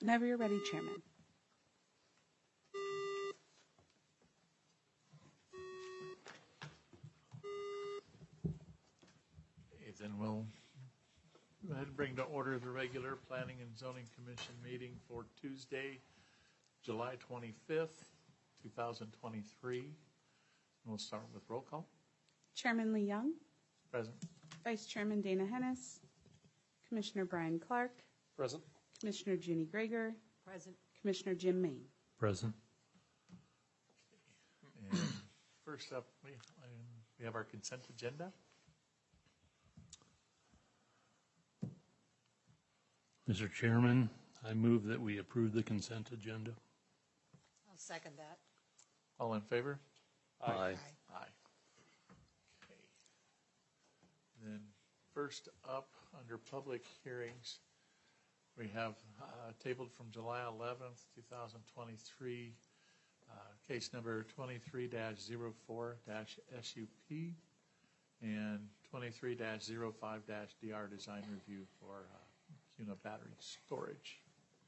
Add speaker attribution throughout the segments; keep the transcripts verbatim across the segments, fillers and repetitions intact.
Speaker 1: Whenever you're ready, Chairman.
Speaker 2: Okay, then we'll go ahead and bring to order the regular Planning and Zoning Commission meeting for Tuesday, July twenty-fifth, two thousand twenty-three. We'll start with roll call.
Speaker 1: Chairman Lee Young.
Speaker 2: Present.
Speaker 1: Vice Chairman Dana Hennis. Commissioner Brian Clark.
Speaker 3: Present.
Speaker 1: Commissioner Junie Greger.
Speaker 4: Present.
Speaker 1: Commissioner Jim Main.
Speaker 3: Present.
Speaker 2: And first up, we, we have our consent agenda.
Speaker 3: Mister Chairman, I move that we approve the consent agenda.
Speaker 4: I'll second that.
Speaker 2: All in favor?
Speaker 3: Aye.
Speaker 2: Aye. Okay. Then first up, under public hearings, we have uh, tabled from July eleventh, two thousand twenty-three, uh, case number twenty-three dash zero four dash S U P and twenty-three dash zero five dash D R design review for uh, CUNA battery storage.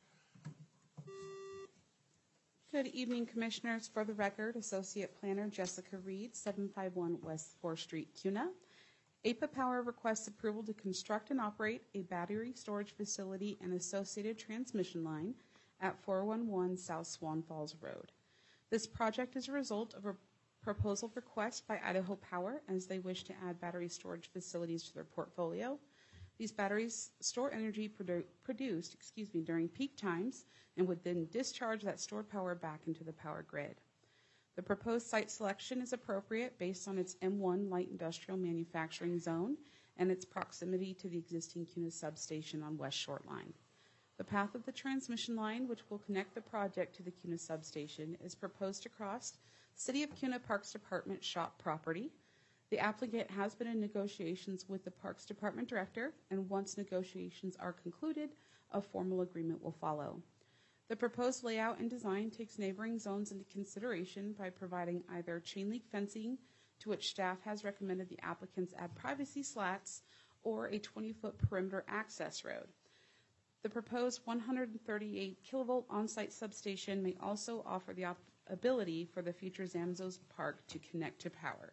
Speaker 1: Good evening, Commissioners. For the record, Associate Planner Jessica Reed, seven five one West fourth Street, CUNA. A P A Power requests approval to construct and operate a battery storage facility and associated transmission line at four one one South Swan Falls Road. This project is a result of a proposal request by Idaho Power as they wish to add battery storage facilities to their portfolio. These batteries store energy produ- produced excuse me, during peak times and would then discharge that stored power back into the power grid. The proposed site selection is appropriate based on its M one light industrial manufacturing zone and its proximity to the existing CUNA substation on West Short Line. The path of the transmission line, which will connect the project to the CUNA substation, is proposed to cross City of CUNA Parks Department shop property. The applicant has been in negotiations with the Parks Department director, and once negotiations are concluded, a formal agreement will follow. The proposed layout and design takes neighboring zones into consideration by providing either chain link fencing, to which staff has recommended the applicants add privacy slats, or a twenty-foot perimeter access road. The proposed one hundred thirty-eight kilovolt on-site substation may also offer the op- ability for the future Zamzows Park to connect to power.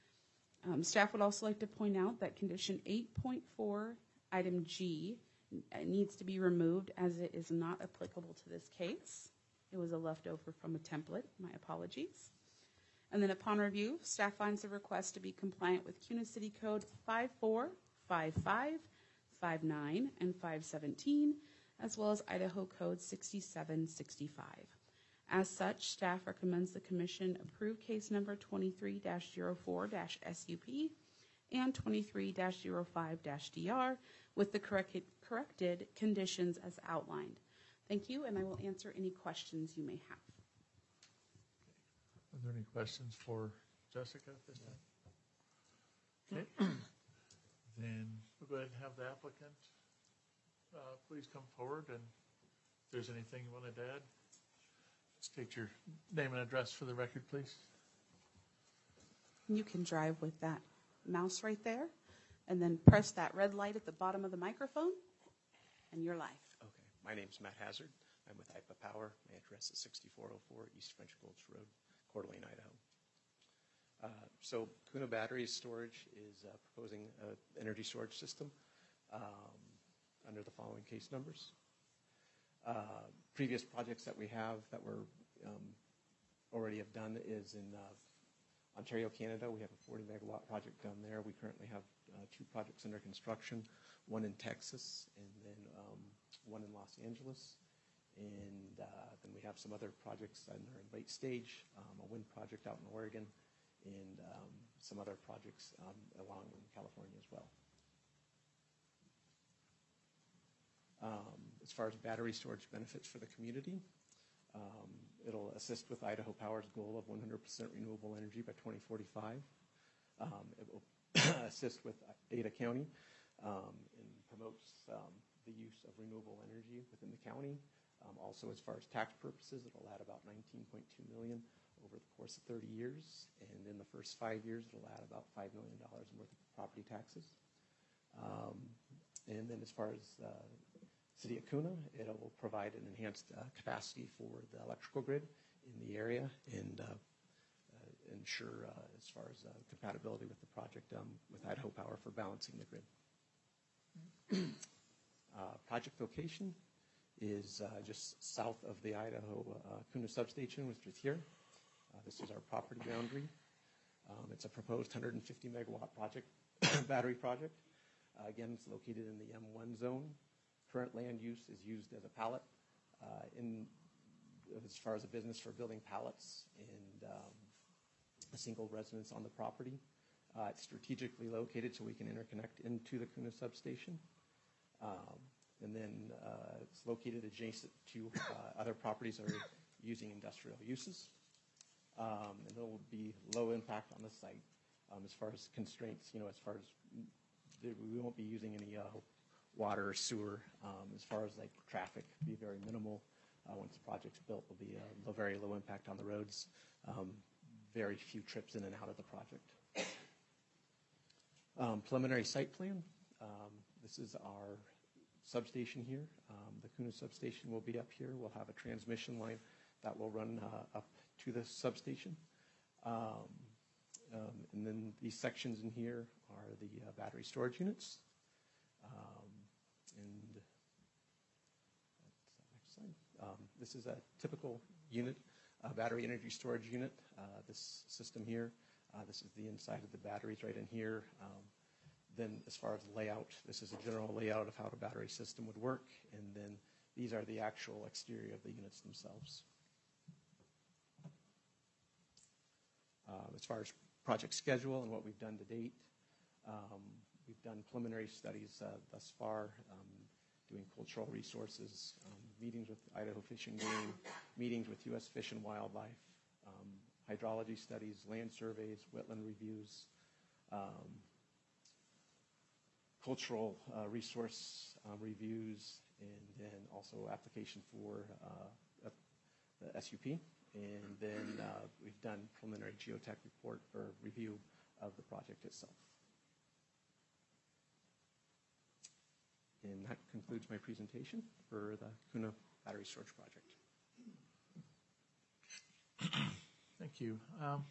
Speaker 1: Um, staff would also like to point out that condition eight point four, item G, it needs to be removed as it is not applicable to this case. It was a leftover from a template. My apologies. And then upon review, staff finds the request to be compliant with CUNA City Code five four five five, five nine, and five seventeen, as well as Idaho Code sixty-seven sixty-five. As such, staff recommends the Commission approve case number twenty-three dash zero four dash S U P and twenty-three dash zero five dash D R with the corrected, corrected conditions as outlined. Thank you, and I will answer any questions you may have.
Speaker 2: Are there any questions for Jessica at this time? Okay. Then we'll go ahead and have the applicant uh, please come forward, and if there's anything you wanted to add, state your name and address for the record, please.
Speaker 1: You can drive with that mouse right there, and then press that red light at the bottom of the microphone, and you're live.
Speaker 5: Okay. My name's Matt Hazard. I'm with I P A Power. My address is sixty-four oh four East French Gulch Road, Coeur d'Alene, Idaho. Uh, so CUNA Battery Storage is uh, proposing an energy storage system um, under the following case numbers. Uh, previous projects that we have that we're um, already have done is in uh, Ontario, Canada. We have a forty megawatt project down there. We currently have uh, two projects under construction, one in Texas and then um, one in Los Angeles. And uh, then we have some other projects that are in late stage, um, a wind project out in Oregon, and um, some other projects um, along in California as well. Um, as far as battery storage benefits for the community, um, it'll assist with Idaho Power's goal of one hundred percent renewable energy by twenty forty-five. Um, it will assist with Ada County um, and promotes um, the use of renewable energy within the county. Um, also, as far as tax purposes, it'll add about nineteen point two million dollars over the course of thirty years, and in the first five years, it'll add about five million dollars worth of property taxes. Um, and then as far as uh, City of Kuna. It will provide an enhanced uh, capacity for the electrical grid in the area and uh, uh, ensure, uh, as far as uh, compatibility with the project, um, with Idaho Power for balancing the grid. uh, project location is uh, just south of the Idaho uh, Kuna substation, which is here. Uh, this is our property boundary. Um, it's a proposed one hundred fifty megawatt project, battery project. Uh, again, it's located in the M one zone. Current land use is used as a pallet uh, in as far as a business for building pallets and um, a single residence on the property. Uh, it's strategically located so we can interconnect into the Kuna substation. Um, and then uh, it's located adjacent to uh, other properties that are using industrial uses. Um, and there will be low impact on the site um, as far as constraints, you know, as far as we won't be using any uh, water or sewer. Um, as far as like traffic, be very minimal. Uh, once the project's built, will be a low, very low impact on the roads. Um, very few trips in and out of the project. Um, preliminary site plan. Um, this is our substation here. Um, the Kuna substation will be up here. We'll have a transmission line that will run uh, up to the substation. Um, um, and then these sections in here are the uh, battery storage units. Um, and that's the next slide. Um, this is a typical unit, uh, battery energy storage unit. Uh, this system here, uh, this is the inside of the batteries right in here. Um, then as far as layout, this is a general layout of how the battery system would work. And then these are the actual exterior of the units themselves. Uh, as far as project schedule and what we've done to date, um, we've done preliminary studies uh, thus far, um, doing cultural resources, um, meetings with Idaho Fish and Game, meetings with U S Fish and Wildlife, um, hydrology studies, land surveys, wetland reviews, um, cultural uh, resource um, reviews, and then also application for uh, the S U P. And then uh, we've done preliminary geotech report or review of the project itself. And that concludes my presentation for the Kuna Battery Storage Project.
Speaker 2: Thank you. Um,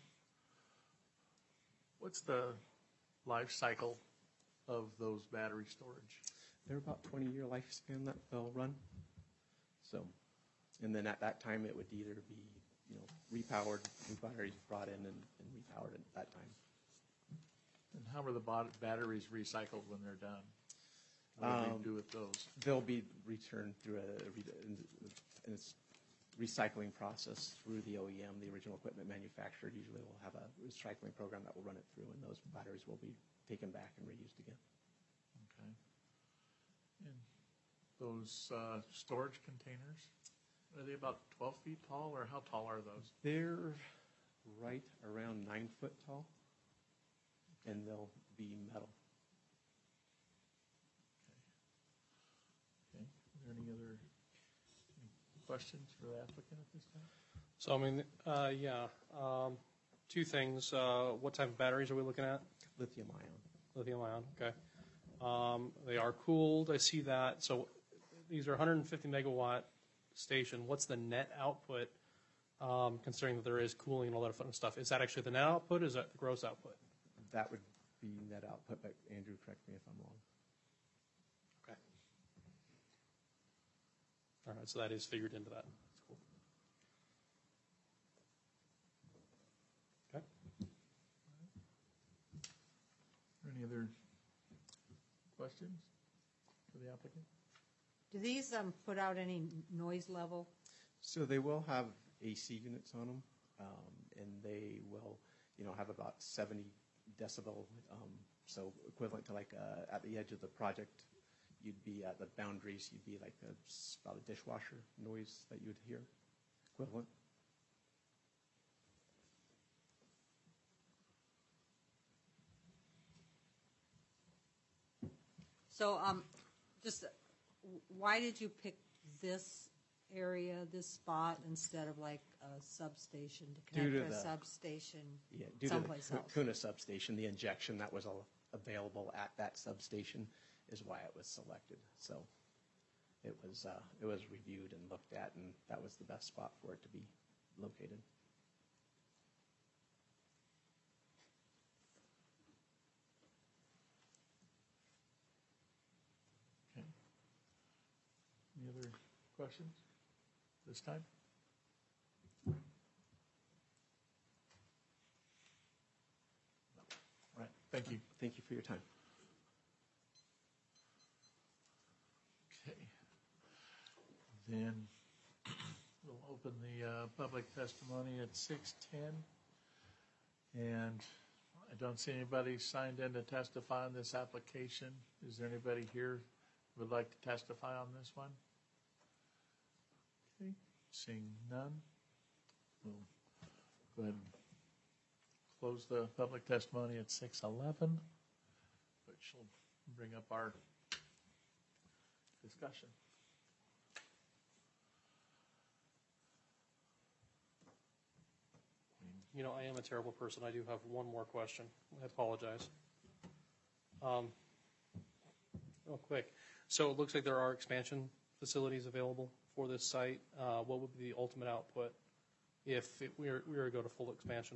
Speaker 2: what's the life cycle of those battery storage?
Speaker 5: They're about twenty-year lifespan that they'll run. So, and then at that time, it would either be, you know, repowered, new batteries brought in and, and repowered at that time.
Speaker 2: And how are the bot- batteries recycled when they're done? What do
Speaker 5: Um,
Speaker 2: they do with those?
Speaker 5: They'll be returned through a, and it's recycling process through the O E M, the original equipment manufacturer. Usually will have a recycling program that will run it through, and those batteries will be taken back and reused again.
Speaker 2: Okay. And those uh, storage containers, are they about twelve feet tall, or how tall are those?
Speaker 5: They're right around nine foot tall, and they'll be metal.
Speaker 2: Okay. Is there any other any questions for the applicant at this time?
Speaker 6: So, I mean, uh, yeah, um, two things. Uh, what type of batteries are we looking at?
Speaker 5: Lithium ion.
Speaker 6: Lithium ion, okay. Um, they are cooled, I see that. So these are one hundred fifty megawatt station. What's the net output, um, considering that there is cooling and all that fun stuff? Is that actually the net output, or is that the gross output?
Speaker 5: That would be net output, but Andrew, correct me if I'm wrong.
Speaker 6: Okay. All right, so that is figured into that. That's cool. Okay.
Speaker 2: Any other questions for the applicant?
Speaker 4: Do these um, put out any noise level?
Speaker 5: So they will have A C units on them, um, and they will, you know, have about seventy decibel, um, so equivalent to like uh, at the edge of the project, you'd be at the boundaries, you'd be like a, about a dishwasher noise that you would hear, equivalent.
Speaker 4: So um, just uh, why did you pick this area, this spot, instead of like a substation to
Speaker 5: Due
Speaker 4: connect
Speaker 5: to
Speaker 4: to a
Speaker 5: the-
Speaker 4: substation
Speaker 5: Yeah, due
Speaker 4: someplace
Speaker 5: to the
Speaker 4: else?
Speaker 5: Kuna substation, the injection that was al- available at that substation is why it was selected. So it was, uh, it was reviewed and looked at, and that was the best spot for it to be located.
Speaker 2: Okay. Any other questions this time? All right, thank you.
Speaker 5: Thank you for your time.
Speaker 2: Okay. Then we'll open the uh, public testimony at six ten. And I don't see anybody signed in to testify on this application. Is there anybody here who would like to testify on this one? Okay, seeing none, we'll go ahead and close the public testimony at six eleven, which will bring up our discussion.
Speaker 6: You know, I am a terrible person. I do have one more question. I apologize. Um, real quick. So it looks like there are expansion facilities available for this site. Uh, what would be the ultimate output if it, we, were, we were to go to full expansion?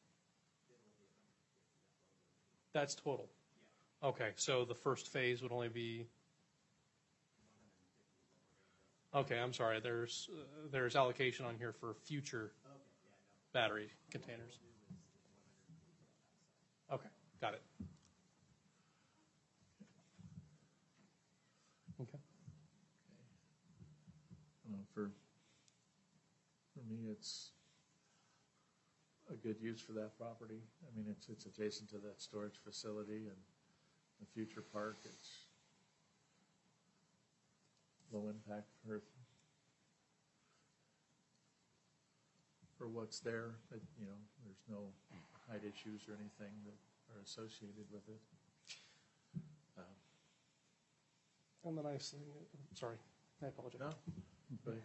Speaker 6: That's total. Okay, so the first phase would only be. Okay, I'm sorry. There's uh, there's allocation on here for future battery containers. Okay, got it. Okay.
Speaker 2: Uh, For, for me, it's a good use for that property. I mean, it's, it's adjacent to that storage facility and the future park. It's low impact for, for what's there. But, you know, there's no height issues or anything that are associated with it. Um,
Speaker 6: And the nice thing, sorry, I apologize.
Speaker 2: No, but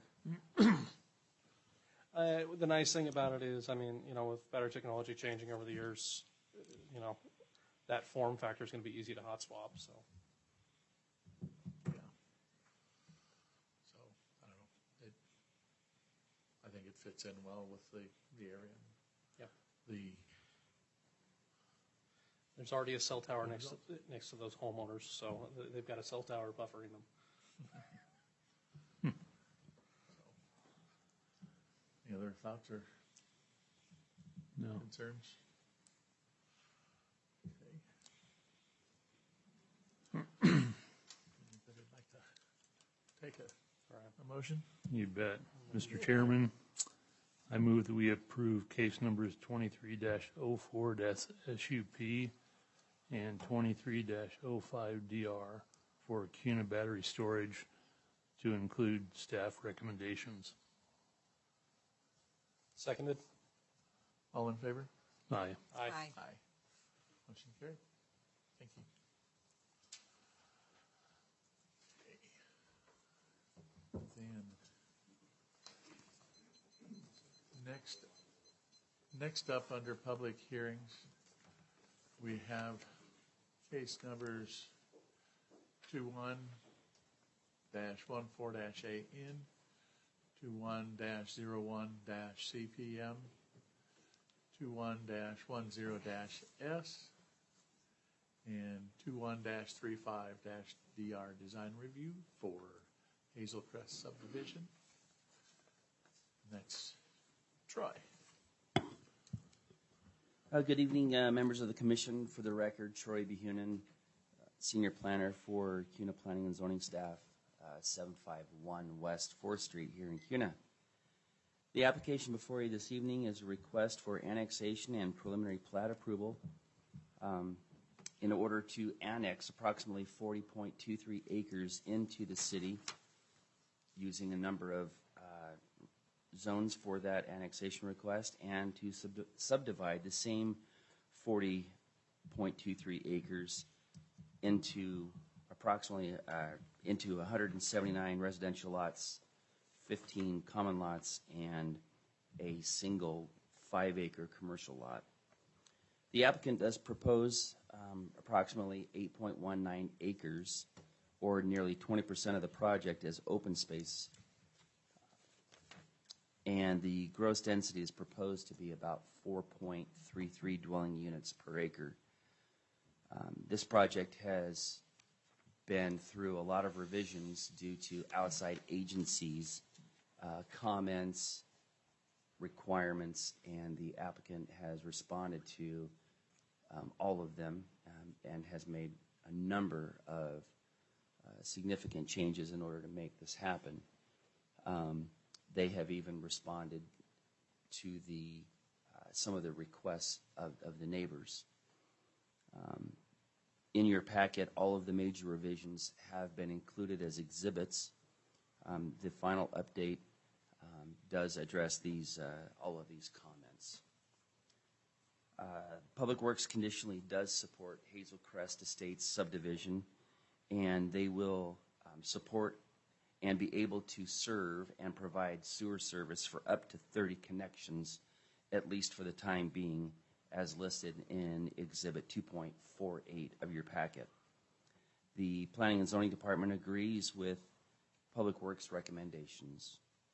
Speaker 6: Uh, the nice thing about it is, I mean, you know, with battery technology changing over the years, uh, you know, that form factor is going to be easy to hot swap. So,
Speaker 2: yeah. So, I don't know. It, I think it fits in well with the, the area.
Speaker 6: yeah,
Speaker 2: The,
Speaker 6: there's already a cell tower next to, next to those homeowners, so they've got a cell tower buffering them.
Speaker 2: any other thoughts or
Speaker 3: No.
Speaker 2: concerns? Okay. Anybody like to take a, a motion?
Speaker 3: You bet. Mister Chairman, I move that we approve case numbers twenty-three dash oh four dash S U P and twenty-three dash oh five D R for CUNA battery storage to include staff recommendations.
Speaker 6: Seconded.
Speaker 2: All in favor?
Speaker 3: Aye.
Speaker 6: Aye.
Speaker 4: Aye.
Speaker 2: Aye. Motion carried. Thank you. Okay. Then, next, next up under public hearings, we have case numbers two-one dash one-four dash A N, two-one dash zero-one dash C P M, two-one dash one-zero dash S, and two-one dash three-five dash D R design review for Hazel Crest subdivision. And that's Troy.
Speaker 7: Uh, Good evening, uh, members of the commission. For the record, Troy Behunin, uh, Senior Planner for CUNA Planning and Zoning Staff, uh, seven five one West fourth Street here in CUNA. The application before you this evening is a request for annexation and preliminary plat approval um, in order to annex approximately forty point two three acres into the city using a number of uh, zones for that annexation request and to sub subdivide the same forty point two three acres into approximately uh, into one hundred seventy-nine residential lots, fifteen common lots, and a single five-acre commercial lot. The applicant does propose um, approximately eight point one nine acres or nearly twenty percent of the project as open space. And the gross density is proposed to be about four point three three dwelling units per acre. Um, this project has been through a lot of revisions due to outside agencies, uh, comments, requirements, and the applicant has responded to um, all of them um, and has made a number of uh, significant changes in order to make this happen. Um, they have even responded to the uh, some of the requests of, of the neighbors. Um, in your packet, all of the major revisions have been included as exhibits. Um, the final update um, does address these uh, all of these comments. Uh, Public Works conditionally does support Hazel Crest Estates subdivision, and they will um, support and be able to serve and provide sewer service for up to thirty connections, at least for the time being, as listed in Exhibit two point four eight of your packet. The Planning and Zoning Department agrees with Public Works recommendations.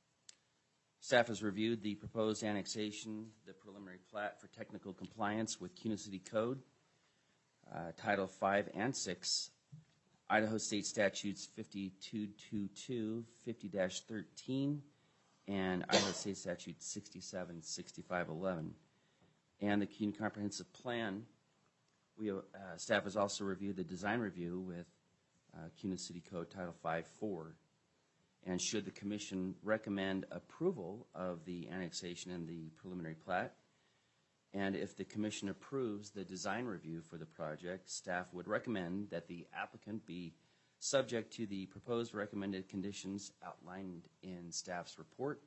Speaker 7: Staff has reviewed the proposed annexation, the preliminary plat for technical compliance with CUNA City Code, uh, Title five and six, Idaho State Statutes fifty-two twenty-two, fifty dash thirteen, and Idaho State Statute sixty-seven sixty-five eleven. And the CUNA Comprehensive Plan. We, uh, staff has also reviewed the design review with uh, CUNA City Code Title five four. And should the Commission recommend approval of the annexation and the preliminary plat, and if the Commission approves the design review for the project, staff would recommend that the applicant be subject to the proposed recommended conditions outlined in staff's report.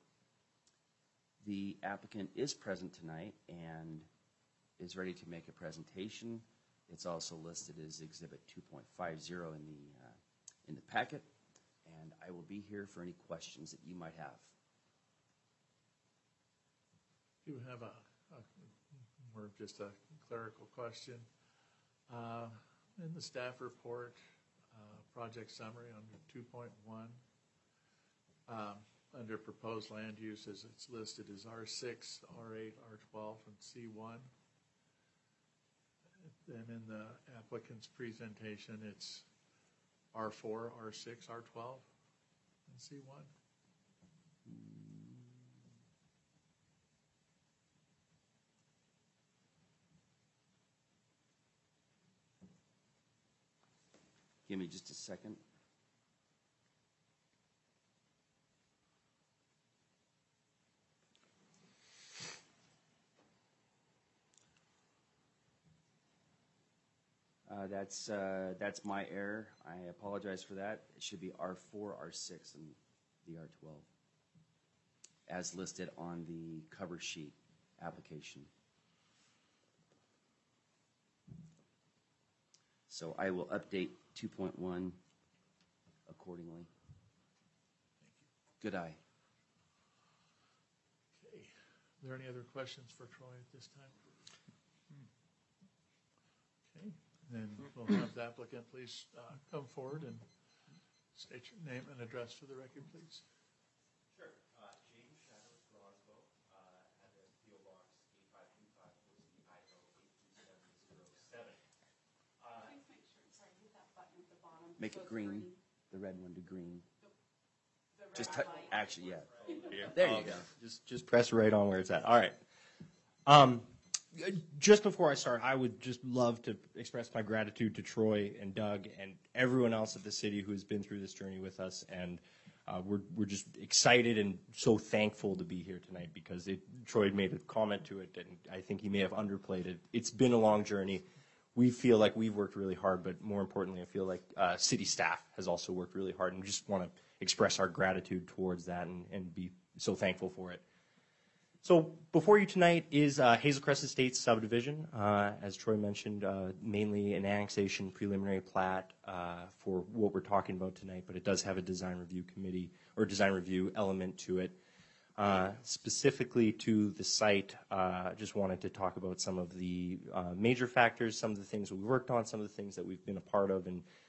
Speaker 7: The applicant is present tonight and is ready to make a presentation. It's also listed as Exhibit two point five zero in the, uh, in the packet, and I will be here for any questions that you might have.
Speaker 2: You have a, a more of just a clerical question. Uh, in the staff report, uh, project summary under two point one, um, under proposed land uses, it's listed as R six, R eight, R twelve, and C one. Then in the applicant's presentation, it's R four, R six, R twelve, and C one.
Speaker 7: Give me just a second. Uh, that's uh, that's my error. I apologize for that. It should be R four, R six, and the R twelve, as listed on the cover sheet application. So I will update two point one accordingly. Good eye.
Speaker 2: Okay. Are there any other questions for Troy at this time? Okay. Then we'll have the applicant please uh, come forward and state your name and address for the record, please.
Speaker 8: Sure. Uh, James Shadows Rosbo, uh, address P O Box eight five two five, Boise, Idaho eight two seven zero seven. Uh,
Speaker 1: Please make sure, sorry, hit that button at the bottom.
Speaker 7: Make
Speaker 1: So
Speaker 7: it
Speaker 1: it's
Speaker 7: green, the red one to green.
Speaker 1: The red
Speaker 7: Just tou-
Speaker 1: light.
Speaker 7: actually, yeah. There you go.
Speaker 8: Just, just press right on where it's at. All right. Um, just before I start, I would just love to express my gratitude to Troy and Doug and everyone else at the city who has been through this journey with us. And uh, we're we're just excited and so thankful to be here tonight because it, Troy had made a comment to it, and I think he may have underplayed it. It's been a long journey. We feel like we've worked really hard, but more importantly, I feel like uh, city staff has also worked really hard, and we just want to express our gratitude towards that and, and be so thankful for it. So before you tonight is uh, Hazel Crest Estates subdivision. Uh, as Troy mentioned, uh, mainly an annexation preliminary plat uh, for what we're talking about tonight, but it does have a design review committee or design review element to it. Uh, specifically to the site, I uh, just wanted to talk about some of the uh, major factors, some of the things that we worked on, some of the things that we've been a part of, and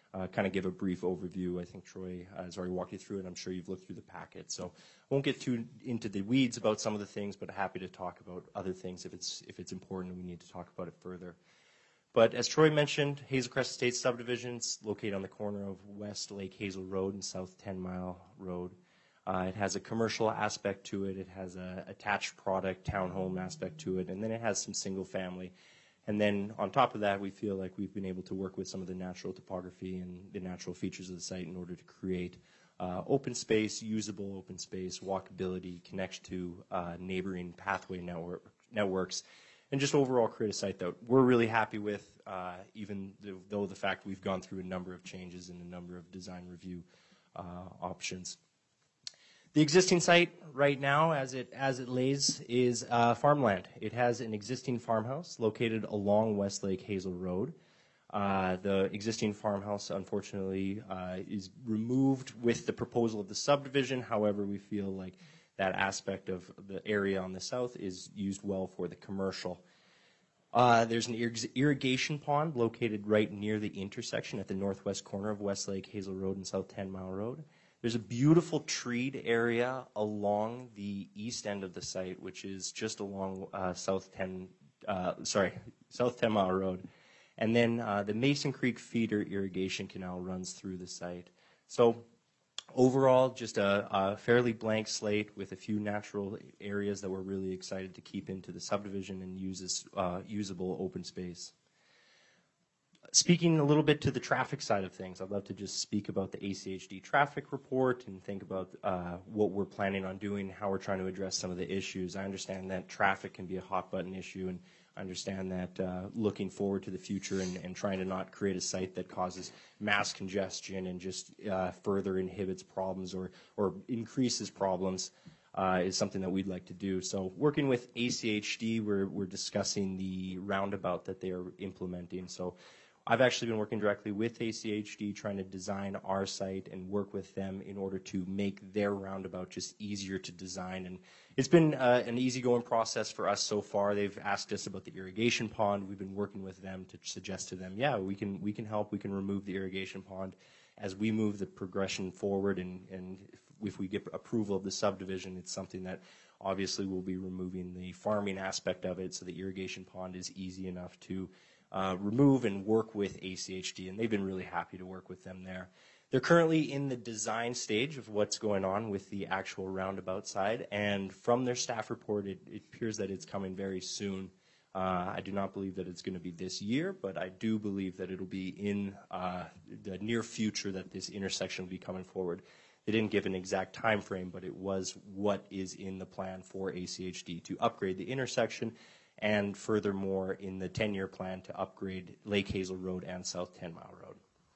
Speaker 8: uh, kind of give a brief overview. I think Troy uh, has already walked you through it. I'm sure you've looked through the packet. So I won't get too into the weeds about some of the things, but happy to talk about other things if it's, if it's important and we need to talk about it further. But as Troy mentioned, Hazel Crest Estates subdivision's located on the corner of West Lake Hazel Road and South Ten Mile Road. Uh, it has a commercial aspect to it. It has a attached product townhome aspect to it, and then it has some single family. And then on top of that, we feel like we've been able to work with some of the natural topography and the natural features of the site in order to create uh, open space, usable open space, walkability, connection to uh, neighboring pathway network, networks, and just overall create a site that we're really happy with, uh, even though the fact we've gone through a number of changes and a number of design review uh, options. The existing site right now, as it as it lays, is uh, farmland. It has an existing farmhouse located along Westlake Hazel Road. Uh, the existing farmhouse, unfortunately, uh, is removed with the proposal of the subdivision. However, we feel like that aspect of the area on the south is used well for the commercial. Uh, there's an ir irrigation pond located right near the intersection at the northwest corner of Westlake Hazel Road and South Ten Mile Road. There's a beautiful treed area along the east end of the site, which is just along uh, South Ten, uh, sorry, South Ten Mile Road, and then uh, the Mason Creek feeder irrigation canal runs through the site. So overall, just a, a fairly blank slate with a few natural areas that we're really excited to keep into the subdivision and use as uh, usable open space. Speaking a little bit to the traffic side of things, I'd love to just speak about the A C H D traffic report and think about uh, what we're planning on doing, how we're trying to address some of the issues. I understand that traffic can be a hot button issue, and I understand that uh, looking forward to the future and, and trying to not create a site that causes mass congestion and just uh, further inhibits problems or, or increases problems uh, is something that we'd like to do. So working with A C H D, we're, we're discussing the roundabout that they are implementing. So I've actually been working directly with A C H D, trying to design our site and work with them in order to make their roundabout just easier to design. And it's been uh, an easygoing process for us so far. They've asked us about the irrigation pond. We've been working with them to suggest to them, yeah, we can we can help. We can remove the irrigation pond as we move the progression forward. And, and if we get approval of the subdivision, it's something that obviously we'll be removing the farming aspect of it, so the irrigation pond is easy enough to Uh, remove and work with A C H D, and they've been really happy to work with them there. They're currently in the design stage of what's going on with the actual roundabout side, and from their staff report, it, it appears that it's coming very soon. Uh, I do not believe that it's going to be this year, but I do believe that it'll be in uh, the near future that this intersection will be coming forward. They didn't give an exact time frame, but it was what is in the plan for A C H D to upgrade the intersection, and furthermore in the ten-year plan to upgrade Lake Hazel Road and South Ten Mile Road.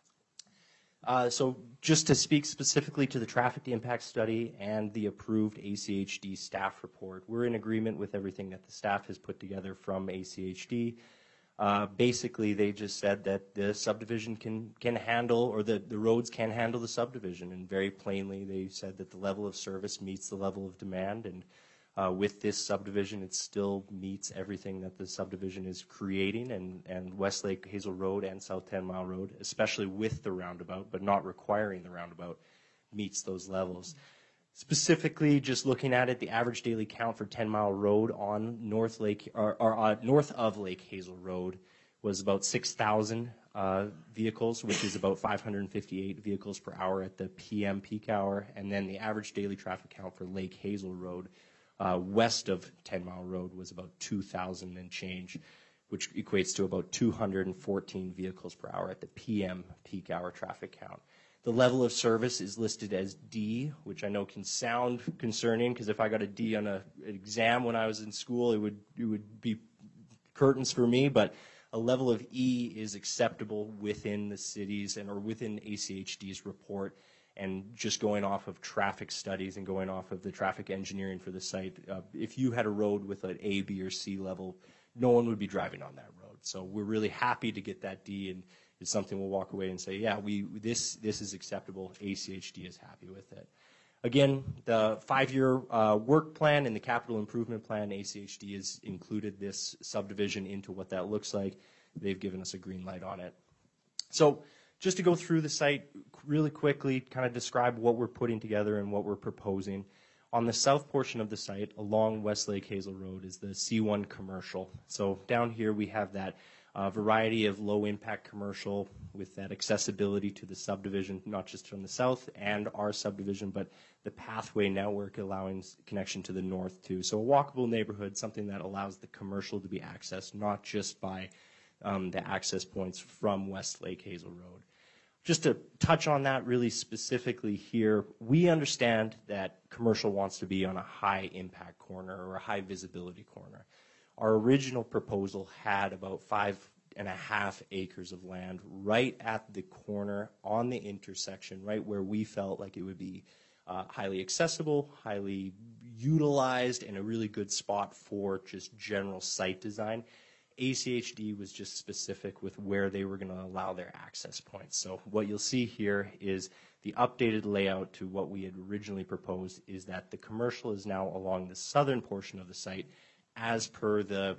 Speaker 8: Uh, so just to speak specifically to the traffic impact study and the approved A C H D staff report, we're in agreement with everything that the staff has put together from A C H D. Uh, basically, they just said that the subdivision can, can handle, or the, the roads can handle the subdivision, and very plainly they said that the level of service meets the level of demand, and Uh, with this subdivision, it still meets everything that the subdivision is creating, and, and Westlake Hazel Road and South Ten Mile Road, especially with the roundabout, but not requiring the roundabout, meets those levels. Specifically, just looking at it, the average daily count for Ten Mile Road on North Lake, or, or uh, north of Lake Hazel Road was about six thousand uh, vehicles, which is about five hundred fifty-eight vehicles per hour at the P M peak hour, and then the average daily traffic count for Lake Hazel Road Uh, west of Ten Mile Road was about two thousand and change, which equates to about two hundred fourteen vehicles per hour at the P M peak hour traffic count. The level of service is listed as D, which I know can sound concerning, because if I got a D on a, an exam when I was in school, it would, it would be curtains for me, but a level of E is acceptable within the cities and or within A C H D's report. And just going off of traffic studies and going off of the traffic engineering for the site, uh, if you had a road with an A, B, or C level, no one would be driving on that road. So we're really happy to get that D, and it's something we'll walk away and say, yeah, we this this is acceptable. A C H D is happy with it. Again, the five-year uh, work plan and the capital improvement plan, A C H D has included this subdivision into what that looks like. They've given us a green light on it. So just to go through the site really quickly, kind of describe what we're putting together and what we're proposing. On the south portion of the site, along Westlake Hazel Road, is the C one commercial. So down here we have that uh, variety of low-impact commercial with that accessibility to the subdivision, not just from the south and our subdivision, but the pathway network allowing connection to the north too. So a walkable neighborhood, something that allows the commercial to be accessed, not just by um, the access points from Westlake Hazel Road. Just to touch on that really specifically here, we understand that commercial wants to be on a high impact corner or a high visibility corner. Our original proposal had about five and a half acres of land right at the corner on the intersection, right where we felt like it would be uh, highly accessible, highly utilized, and a really good spot for just general site design. A C H D was just specific with where they were going to allow their access points. So what you'll see here is the updated layout to what we had originally proposed is that the commercial is now along the southern portion of the site as per the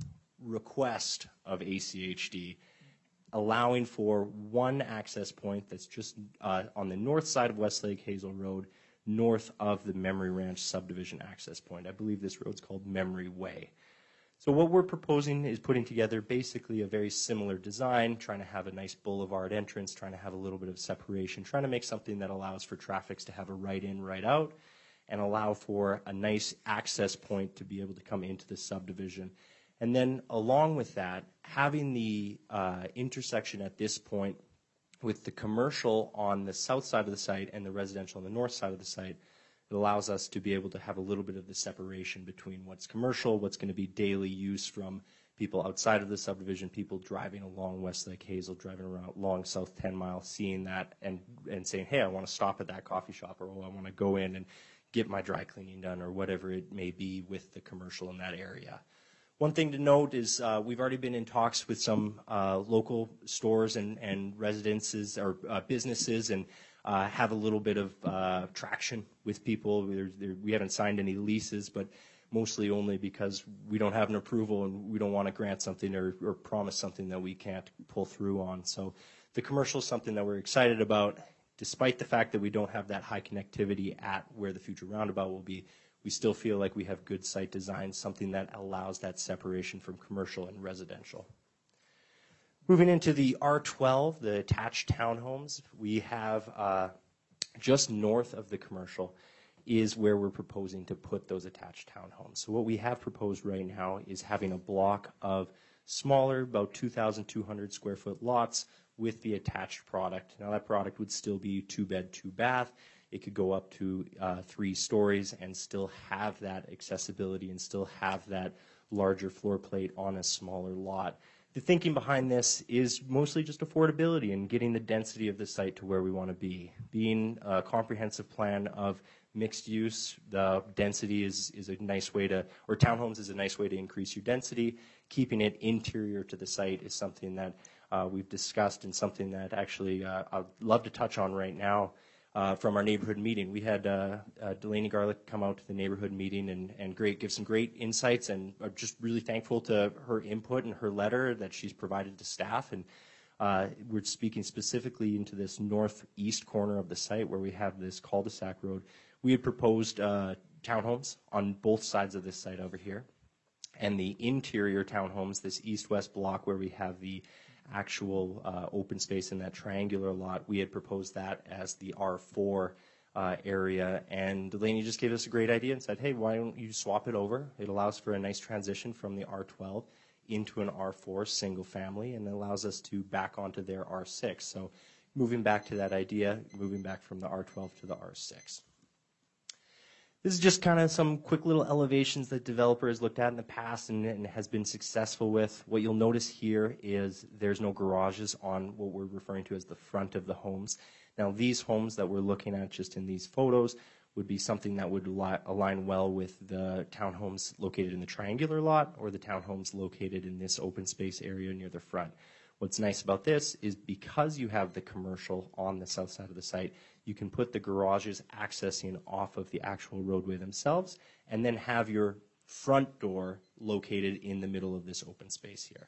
Speaker 8: request of A C H D, allowing for one access point that's just uh, on the north side of Westlake Hazel Road, north of the Memory Ranch subdivision access point. I believe this road's called Memory Way. So what we're proposing is putting together basically a very similar design, trying to have a nice boulevard entrance, trying to have a little bit of separation, trying to make something that allows for traffic to have a right in, right out, and allow for a nice access point to be able to come into the subdivision. And then along with that, having the uh, intersection at this point with the commercial on the south side of the site and the residential on the north side of the site, it allows us to be able to have a little bit of the separation between what's commercial, what's going to be daily use from people outside of the subdivision, people driving along Westlake Hazel, driving around along South ten Mile, seeing that and, and saying, hey, I want to stop at that coffee shop, or oh, I want to go in and get my dry cleaning done, or whatever it may be with the commercial in that area. One thing to note is uh, we've already been in talks with some uh, local stores and, and residences or uh, businesses, and uh, have a little bit of uh, traction with people. There, there, we haven't signed any leases, but mostly only because we don't have an approval and we don't want to grant something or, or promise something that we can't pull through on. So the commercial is something that we're excited about, despite the fact that we don't have that high connectivity at where the future roundabout will be. We still feel like we have good site design, something that allows that separation from commercial and residential. Moving into the R twelve, the attached townhomes, we have uh, just north of the commercial is where we're proposing to put those attached townhomes. So what we have proposed right now is having a block of smaller, about two thousand two hundred square foot lots with the attached product. Now that product would still be two bed, two bath. It could go up to uh, three stories and still have that accessibility and still have that larger floor plate on a smaller lot. The thinking behind this is mostly just affordability and getting the density of the site to where we want to be. Being a comprehensive plan of mixed use, the density is, is a nice way to, or townhomes is a nice way to increase your density. Keeping it interior to the site is something that uh, we've discussed and something that actually uh, I'd love to touch on right now. Uh, from our neighborhood meeting. We had uh, uh, Delaney Garlick come out to the neighborhood meeting and, and great, give some great insights, and I'm just really thankful to her input and her letter that she's provided to staff. And uh, we're speaking specifically into this northeast corner of the site where we have this cul-de-sac road. We had proposed uh, townhomes on both sides of this site over here. And the interior townhomes, this east-west block where we have the actual uh, open space in that triangular lot, we had proposed that as the R four uh, area, and Delaney just gave us a great idea and said, hey, why don't you swap it over? It allows for a nice transition from the R twelve into an R four single family, and it allows us to back onto their R six. So moving back to that idea, moving back from the R twelve to the R six. This is just kind of some quick little elevations that developer has looked at in the past and, and has been successful with. What you'll notice here is there's no garages on what we're referring to as the front of the homes. Now these homes that we're looking at just in these photos would be something that would li- align well with the townhomes located in the triangular lot or the townhomes located in this open space area near the front. What's nice about this is because you have the commercial on the south side of the site, you can put the garages accessing off of the actual roadway themselves and then have your front door located in the middle of this open space here.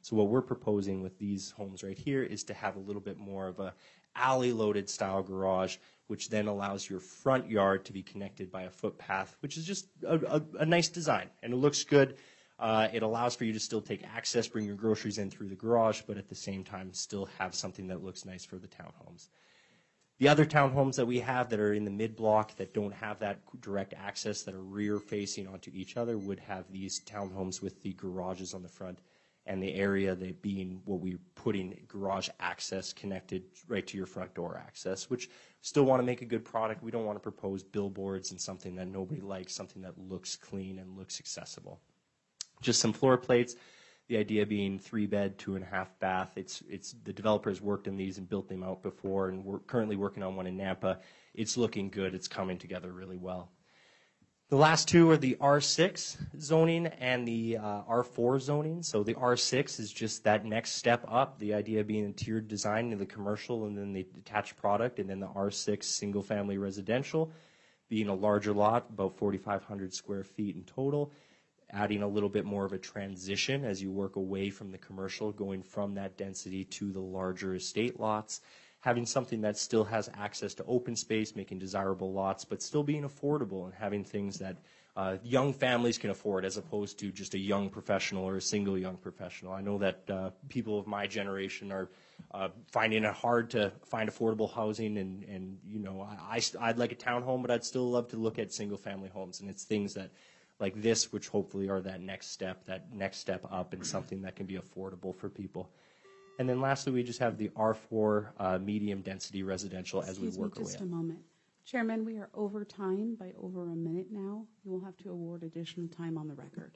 Speaker 8: So what we're proposing with these homes right here is to have a little bit more of a alley-loaded style garage, which then allows your front yard to be connected by a footpath, which is just a, a, a nice design, and it looks good. Uh, it allows for you to still take access, bring your groceries in through the garage, but at the same time still have something that looks nice for the townhomes. The other townhomes that we have that are in the mid-block that don't have that direct access, that are rear-facing onto each other, would have these townhomes with the garages on the front, and the area they being what we're putting garage access connected right to your front door access, which still want to make a good product. We don't want to propose billboards and something that nobody likes, something that looks clean and looks accessible. Just some floor plates. The idea being three bed, two and a half bath. It's it's the developers worked in these and built them out before, and we're currently working on one in Nampa. It's looking good. It's coming together really well. The last two are the R six zoning and the uh, R four zoning. So the R six is just that next step up. The idea being a tiered design in the commercial and then the detached product, and then the R six single family residential, being a larger lot, about forty-five hundred square feet in total. Adding a little bit more of a transition as you work away from the commercial, going from that density to the larger estate lots. Having something that still has access to open space, making desirable lots, but still being affordable and having things that uh, young families can afford as opposed to just a young professional or a single young professional. I know that uh, people of my generation are uh, finding it hard to find affordable housing, and, and you know, I, I, I'd like a townhome, but I'd still love to look at single family homes, and it's things that like this, which hopefully are that next step, that next step up, and something that can be affordable for people. And then lastly, we just have the R four uh, medium density residential as we
Speaker 1: Excuse me
Speaker 8: work away.
Speaker 1: just a moment. Chairman, we are over time by over a minute now. You will have to award additional time on the record.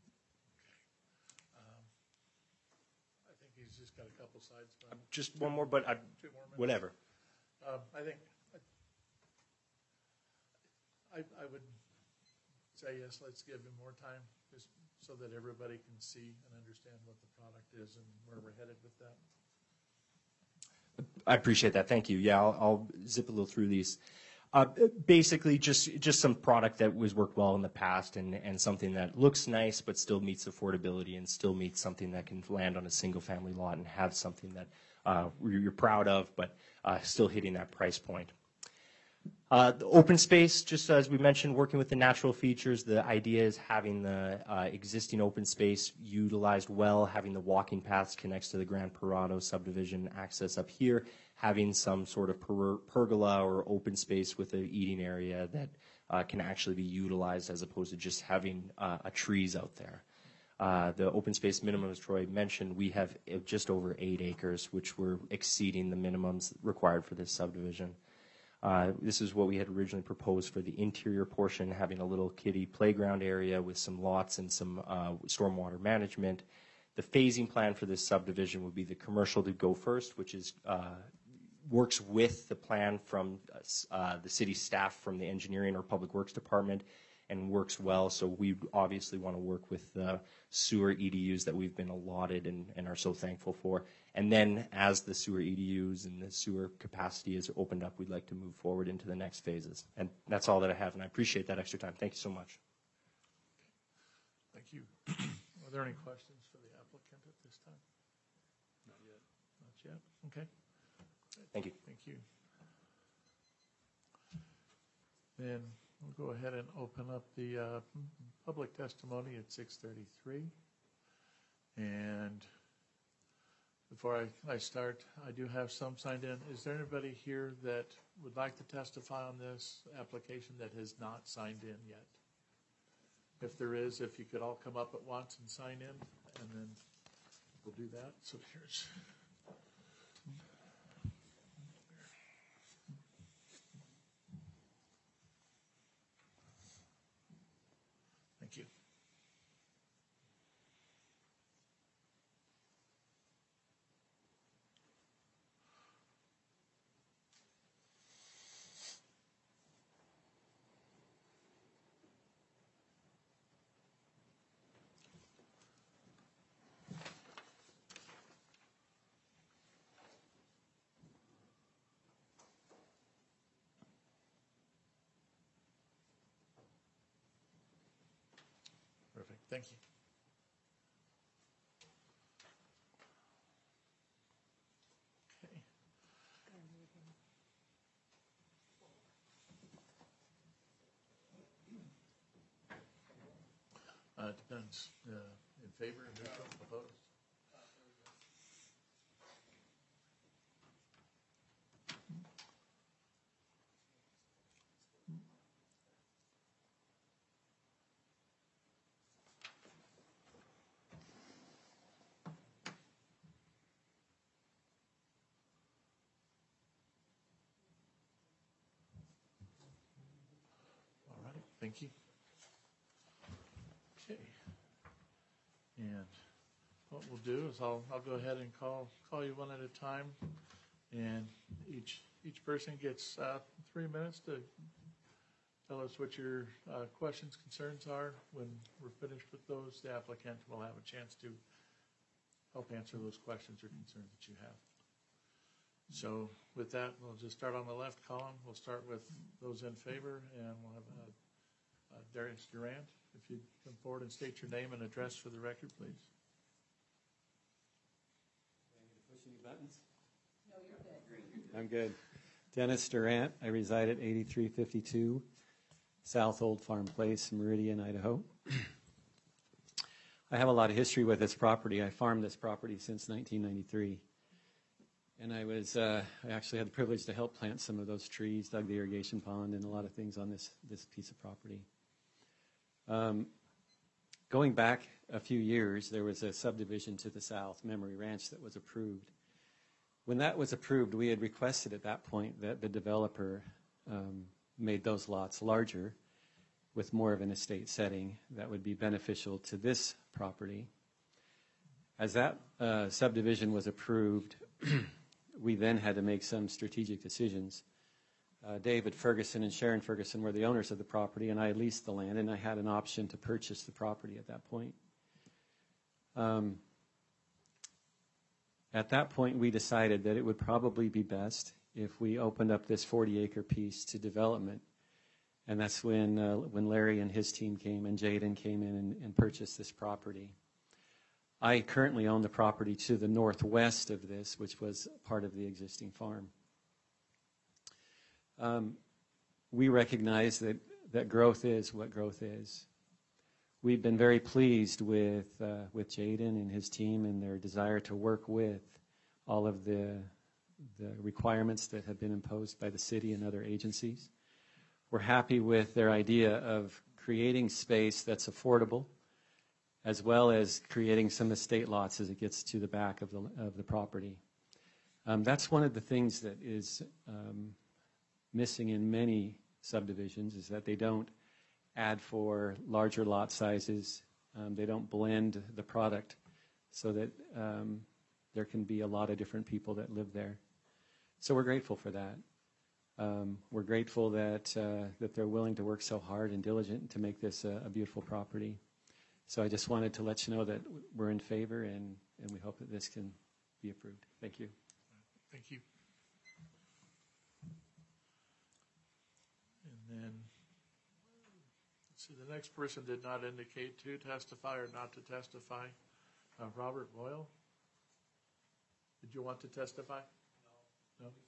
Speaker 2: Um, I think he's just got a couple sides. But
Speaker 8: Just one more, but I,
Speaker 2: two more minutes.
Speaker 8: whatever.
Speaker 2: Um, I think I, I would say yes. Let's give him more time, just so that everybody can see and understand what the product is and where we're headed with that.
Speaker 8: I appreciate that. Thank you. Yeah, I'll, I'll zip a little through these. Uh, basically, just just some product that was worked well in the past, and, and something that looks nice but still meets affordability and still meets something that can land on a single-family lot and have something that uh, you're proud of, but uh, still hitting that price point. Uh, the open space, just as we mentioned, working with the natural features, the idea is having the uh, existing open space utilized well, having the walking paths connects to the Grand Parado subdivision access up here, having some sort of per pergola or open space with an eating area that uh, can actually be utilized as opposed to just having uh, a trees out there. Uh, the open space minimum, as Troy mentioned, we have just over eight acres, which we're exceeding the minimums required for this subdivision. Uh, this is what we had originally proposed for the interior portion, having a little kiddie playground area with some lots and some uh, stormwater management. The phasing plan for this subdivision would be the commercial to go first, which is uh, works with the plan from uh, the city staff from the engineering or public works department, and works well. So we obviously want to work with the sewer E D Us that we've been allotted and, and are so thankful for. And then as the sewer E D Us and the sewer capacity is opened up, we'd like to move forward into the next phases. And that's all that I have, and I appreciate that extra time. Thank you so much.
Speaker 2: Thank you. Are there any questions for the applicant at this time? Not yet. Not yet. Okay.
Speaker 8: Thank you.
Speaker 2: Thank you. Then we'll go ahead and open up the uh, public testimony at six thirty-three. And before I, I start, I do have some signed in. Is there anybody here that would like to testify on this application that has not signed in yet? If there is, if you could all come up at once and sign in, and then we'll do that. So here's... Thank you. Perfect. Thank you. it depends. Uh, in favor, neutral, opposed? All right, thank you. Okay. And what we'll do is I'll, I'll go ahead and call, call you one at a time. And each, each person gets uh, three minutes to tell us what your uh, questions, concerns are. When we're finished with those, the applicant will have a chance to help answer those questions or concerns that you have. So with that, we'll just start on the left column. We'll start with those in favor, and we'll have uh, uh, Darius Durant. If you'd come forward and state your name and address for the record, please.
Speaker 9: Am I going to push any buttons? No, you're good. I'm good. Dennis Durant. I reside at eighty-three fifty-two South Old Farm Place, Meridian, Idaho. I have a lot of history with this property. I farmed this property since nineteen ninety-three. And I was, uh, I actually had the privilege to help plant some of those trees, dug the irrigation pond, and a lot of things on this, this piece of property. Um, going back a few years, there was a subdivision to the south, Memory Ranch, that was approved. When that was approved, we had requested at that point that the developer um, made those lots larger with more of an estate setting that would be beneficial to this property. As that uh, subdivision was approved, we then had to make some strategic decisions. Uh, David Ferguson and Sharon Ferguson were the owners of the property, and I leased the land, and I had an option to purchase the property at that point. Um, at that point, we decided that it would probably be best if we opened up this forty acre piece to development. And that's when, uh, when Larry and his team came and Jaden came in and, and purchased this property. I currently own the property to the northwest of this, which was part of the existing farm. Um, we recognize that, that growth is what growth is. We've been very pleased with, uh, with Jaden and his team and their desire to work with all of the, the requirements that have been imposed by the city and other agencies. We're happy with their idea of creating space that's affordable, as well as creating some estate lots as it gets to the back of the, of the property. Um, that's one of the things that is um, missing in many subdivisions, is that they don't add for larger lot sizes. Um, they don't blend the product so that um, there can be a lot of different people that live there. So we're grateful for that. Um, we're grateful that, uh, that they're willing to work so hard and diligent to make this a, a beautiful property. So I just wanted to let you know that we're in favor, and, and we hope that this can be approved. Thank you.
Speaker 2: Thank you. And then, let's see, the next person did not indicate to testify or not to testify. Uh, Robert Boyle, did you want to testify? No. No?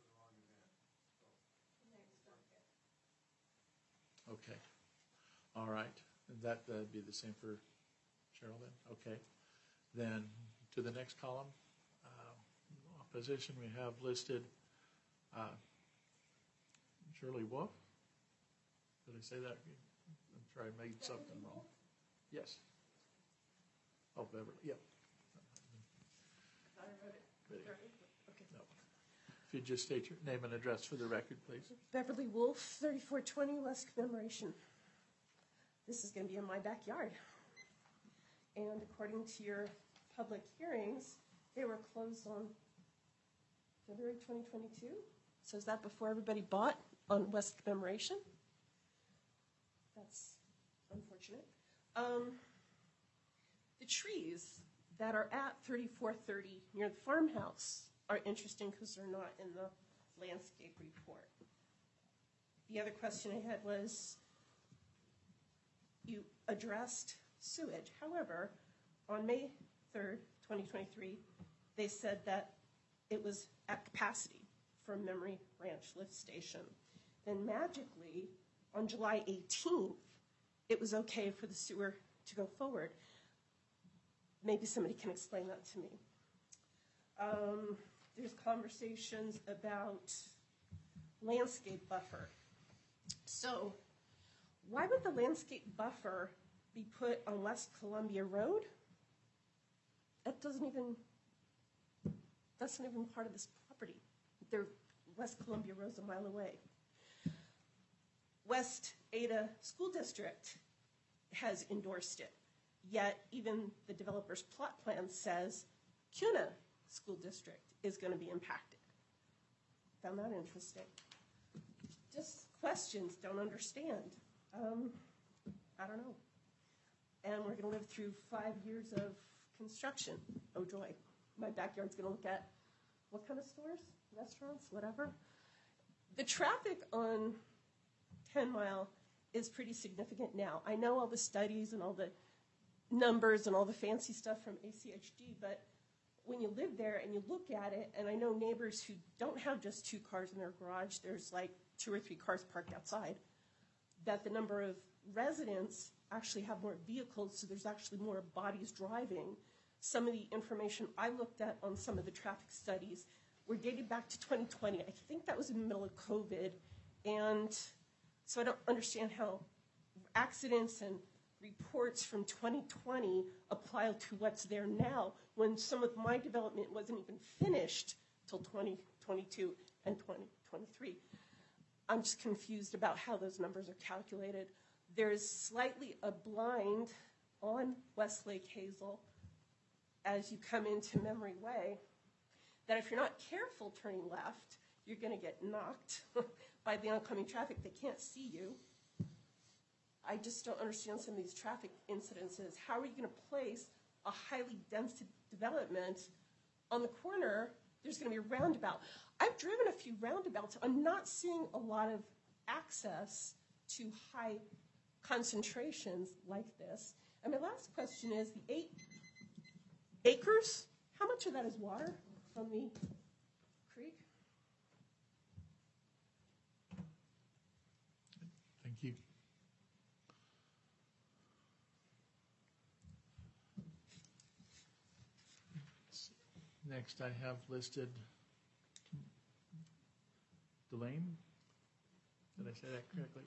Speaker 2: Okay. All right. And that would uh, be the same for Cheryl then? Okay. Then to the next column, uh, opposition, we have listed uh, Shirley Wolf. Did I say that? I'm sorry, I made something wrong. Yes. Oh, Beverly, yep.
Speaker 10: I wrote it.
Speaker 2: Ready.
Speaker 10: Okay.
Speaker 2: No. If you just state your name and address for the record, please.
Speaker 10: Beverly Wolf, thirty-four twenty West Commemoration. This is going to be in my backyard. And according to your public hearings, they were closed on February twenty twenty-two. So is that before everybody bought on West Commemoration? That's unfortunate. Um, the trees that are at thirty-four thirty near the farmhouse are interesting because they're not in the landscape report. The other question I had was, you addressed sewage. However, on May third, twenty twenty-three, they said that it was at capacity for Memory Ranch Lift Station. Then magically, on July eighteenth, it was okay for the sewer to go forward. Maybe somebody can explain that to me. Um, there's conversations about landscape buffer. So why would the landscape buffer be put on West Columbia Road? That doesn't even, that's not even part of this property. They're, West Columbia Road's a mile away. West Ada School District has endorsed it, yet even the developer's plot plan says Kuna School District is going to be impacted. Found that interesting. Just questions, don't understand. Um, I don't know. And we're going to live through five years of construction. Oh joy. My backyard's going to look at what kind of stores, restaurants, whatever. The traffic on ten mile is pretty significant now. I know all the studies and all the numbers and all the fancy stuff from A C H D, but when you live there and you look at it, and I know neighbors who don't have just two cars in their garage, there's like two or three cars parked outside, that the number of residents actually have more vehicles, so there's actually more bodies driving. Some of the information I looked at on some of the traffic studies were dated back to twenty twenty. I think that was in the middle of COVID, and so I don't understand how accidents and reports from twenty twenty apply to what's there now when some of my development wasn't even finished till twenty twenty-two and twenty twenty-three. I'm just confused about how those numbers are calculated. There's slightly a blind on Westlake Hazel as you come into Memory Way that if you're not careful turning left, you're going to get knocked by the oncoming traffic. They can't see you. I just don't understand some of these traffic incidences. How are you going to place a highly dense development on the corner? There's going to be a roundabout. I've driven a few roundabouts. I'm not seeing a lot of access to high concentrations like this. And my last question is the eight acres, how much of that is water from the creek?
Speaker 2: Thank you. Next, I have listed Delane. Did I say that correctly?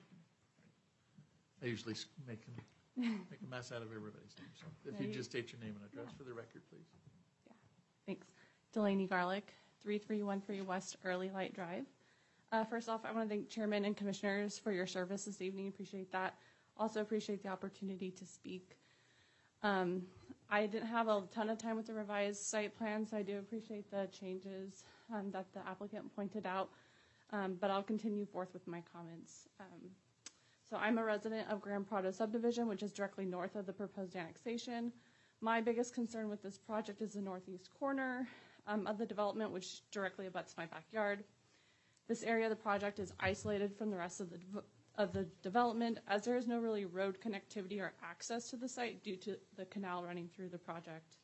Speaker 2: I usually s- make a, make a mess out of everybody's name. So if you just state your name and address for the record, please.
Speaker 1: Yeah, thanks. Delaney Garlick, three three one three West Early Light Drive. Uh, first off, I want to thank Chairman and Commissioners for your service this evening. Appreciate that. Also appreciate the opportunity to speak. Um, I didn't have a ton of time with the revised site plan, so I do appreciate the changes um, that the applicant pointed out, um, but I'll continue forth with my comments. Um, so I'm a resident of Grand Prado subdivision, which is directly north of the proposed annexation. My biggest concern with this project is the northeast corner um, of the development, which directly abuts my backyard. This area of the project is isolated from the rest of the of the development, as there is no really road connectivity or access to the site due to the canal running through the project.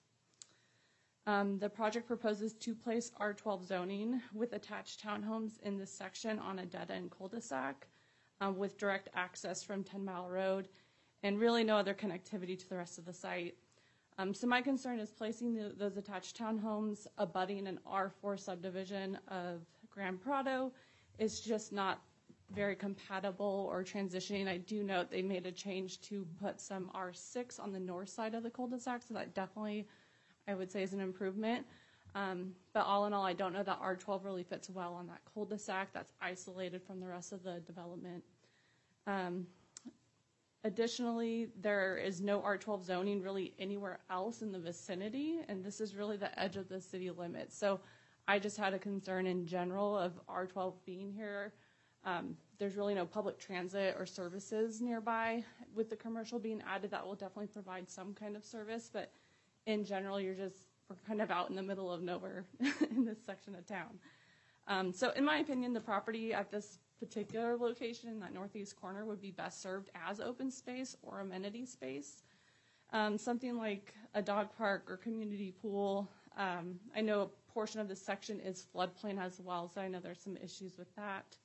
Speaker 1: Um, the project proposes to place R twelve zoning with attached townhomes in this section on a dead-end cul-de-sac um, with direct access from ten mile Road and really no other connectivity to the rest of the site. Um, so my concern is placing the, those attached townhomes abutting an R four subdivision of Grand Prado is just not very compatible or transitioning. I do note they made a change to put some R six on the north side of the cul-de-sac, so that definitely, I would say, is an improvement. Um, but all in all, I don't know that R twelve really fits well on that cul-de-sac that's isolated from the rest of the development. Um, additionally, there is no R twelve zoning really anywhere else in the vicinity, and this is really the edge of the city limits. So I just had a concern in general of R twelve being here. Um, there's really no public transit or services nearby. With the commercial being added, that will definitely provide some kind of service, but in general, you're just, we're kind of out in the middle of nowhere in this section of town. Um, so in my opinion, the property at this particular location, that northeast corner, would be best served as open space or amenity space. Um, something like a dog park or community pool. Um, I know a portion of this section is floodplain as well, so I know there's some issues with that.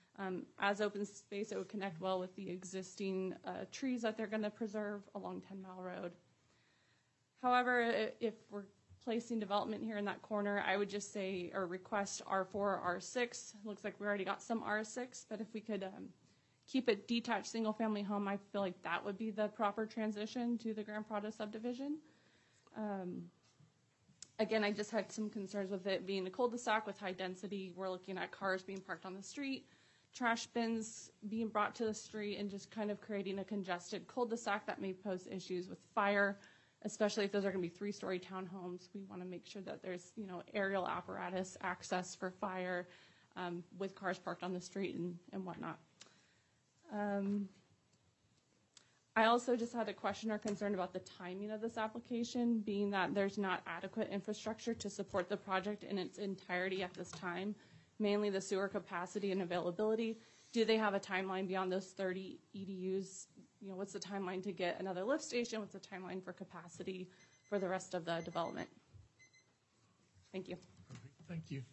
Speaker 11: Um, as open space, it would connect well with the existing uh, trees that they're going to preserve along ten Mile Road. However, i- if we're placing development here in that corner, I would just say or request R four or R six. Looks like we already got some R six, but if we could um, keep it detached single-family home, I feel like that would be the proper transition to the Grand Prado subdivision. Um, again, I just had some concerns with it being a cul-de-sac with high density. We're looking at cars being parked on the street, trash bins being brought to the street, and just kind of creating a congested cul-de-sac that may pose issues with fire, especially if those are going to be three-story townhomes. We want to make sure that there's, you know, aerial apparatus access for fire um, with cars parked on the street and, and whatnot. Um, I also just had a question or concern about the timing of this application, being that there's not adequate infrastructure to support the project in its entirety at this time, mainly the sewer capacity and availability. Do they have a timeline beyond those thirty E D Us? You know, what's the timeline to get another lift station? What's the timeline for capacity for the rest of the development? Thank you.
Speaker 2: Perfect. Thank you.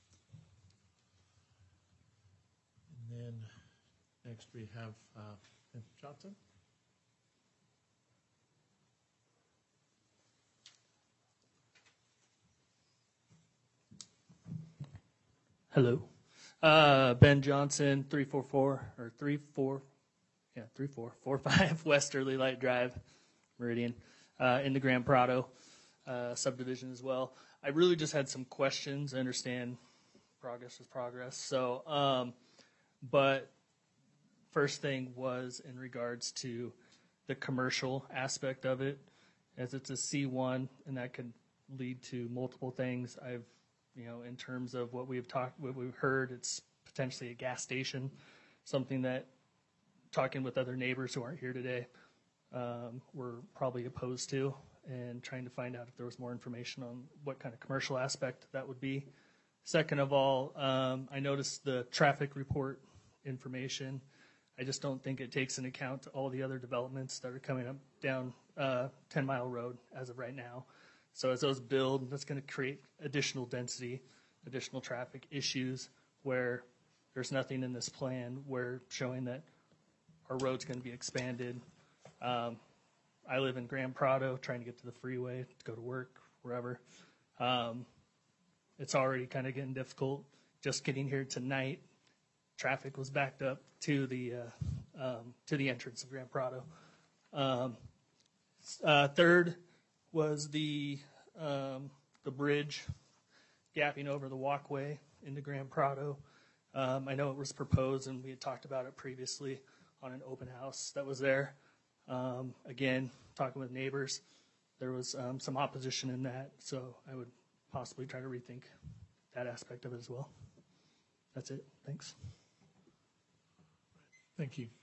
Speaker 2: And then next we have uh, Miz Johnson.
Speaker 12: Hello. Uh, Ben Johnson, three four four, or three four, yeah, three four four five West Early Light Drive, Meridian, uh, in the Grand Prado uh, subdivision as well. I really just had some questions. I understand progress is progress. So, um, but first thing was in regards to the commercial aspect of it, as it's a C one, and that could lead to multiple things. I've You know, in terms of what we've talked, what we've heard, it's potentially a gas station, something that, talking with other neighbors who aren't here today, um, we're probably opposed to, and trying to find out if there was more information on what kind of commercial aspect that would be. Second of all, um, I noticed the traffic report information. I just don't think it takes into account all the other developments that are coming up down uh, ten Mile Road as of right now. So as those build, that's going to create additional density, additional traffic issues where there's nothing in this plan where showing that our road's going to be expanded. Um, I live in Grand Prado, trying to get to the freeway to go to work, wherever. Um, it's already kind of getting difficult. Just getting here tonight, traffic was backed up to the uh, um, to the entrance of Grand Prado. Um, uh, third. was the um, the bridge gapping over the walkway into Grand Prado. Um, I know it was proposed, and we had talked about it previously on an open house that was there. Um, again, talking with neighbors, there was um, some opposition in that, so I would possibly try to rethink that aspect of it as well. That's it. Thanks.
Speaker 2: Thank you.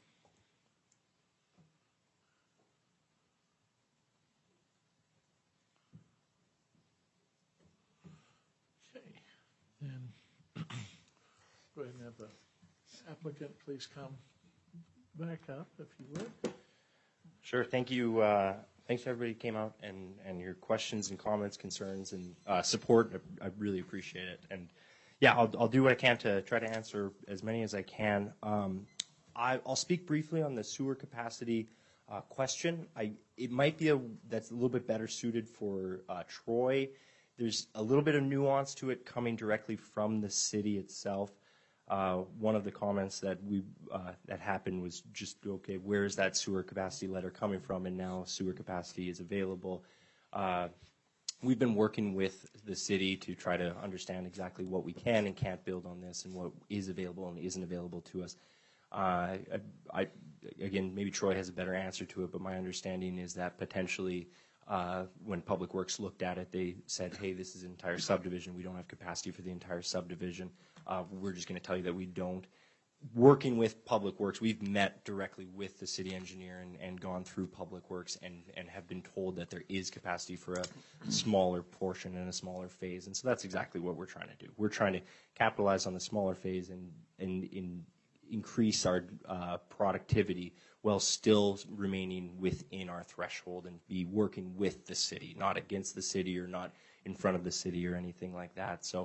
Speaker 2: Then go ahead and have the applicant please come back up, if you would.
Speaker 8: Sure. Thank you. Uh, thanks to everybody who came out and, and your questions and comments, concerns, and uh, support. I, I really appreciate it. And yeah, I'll, I'll do what I can to try to answer as many as I can. Um, I, I'll speak briefly on the sewer capacity uh, question. I, it might be a that's a little bit better suited for uh, Troy. There's a little bit of nuance to it coming directly from the city itself. Uh, one of the comments that we uh, that happened was just, okay, where is that sewer capacity letter coming from? And now sewer capacity is available. Uh, we've been working with the city to try to understand exactly what we can and can't build on this, and what is available and isn't available to us. Uh, I, I, again, maybe Troy has a better answer to it, but my understanding is that potentially Uh, when Public Works looked at it, they said, hey, this is an entire subdivision. We don't have capacity for the entire subdivision. Uh, we're just going to tell you that we don't. Working with Public Works, we've met directly with the city engineer and, and gone through Public Works and, and have been told that there is capacity for a smaller portion and a smaller phase. And so that's exactly what we're trying to do. We're trying to capitalize on the smaller phase and, and in, increase our uh, productivity while still remaining within our threshold and be working with the city, not against the city or not in front of the city or anything like that. So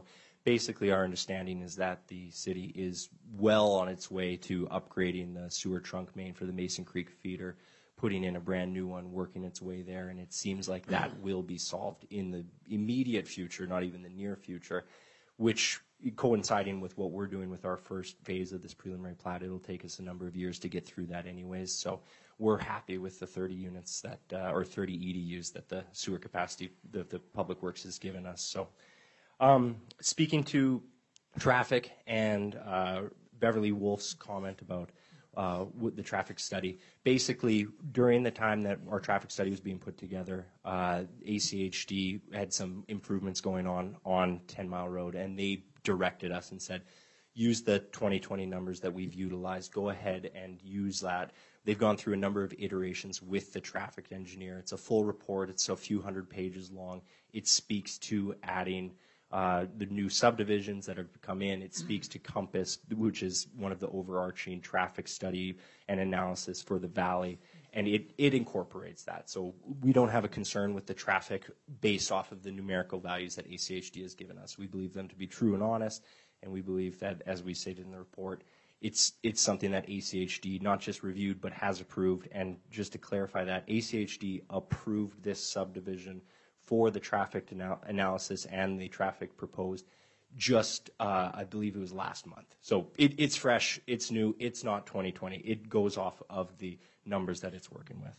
Speaker 8: basically our understanding is that the city is well on its way to upgrading the sewer trunk main for the Mason Creek feeder, putting in a brand new one, working its way there, and it seems like that will be solved in the immediate future, not even the near future, which coinciding with what we're doing with our first phase of this preliminary plat, it'll take us a number of years to get through that anyways. So we're happy with the thirty units that, uh, or thirty E D Us that the sewer capacity, the, the Public Works has given us. So um, speaking to traffic and uh, Beverly Wolf's comment about uh, with the traffic study, basically during the time that our traffic study was being put together, uh, A C H D had some improvements going on on ten Mile Road, and they directed us and said, use the twenty twenty numbers that we've utilized, go ahead and use that. They've gone through a number of iterations with the traffic engineer. It's a full report. It's a few hundred pages long. It speaks to adding uh, the new subdivisions that have come in. It speaks to Compass, which is one of the overarching traffic study and analysis for the valley, and it, it incorporates that. So we don't have a concern with the traffic based off of the numerical values that A C H D has given us. We believe them to be true and honest, and we believe that, as we stated in the report, it's it's something that A C H D not just reviewed but has approved. And just to clarify that, A C H D approved this subdivision for the traffic anal- analysis and the traffic proposed just, uh, I believe it was last month. So it, it's fresh, it's new, it's not twenty twenty. It goes off of the numbers that it's working with.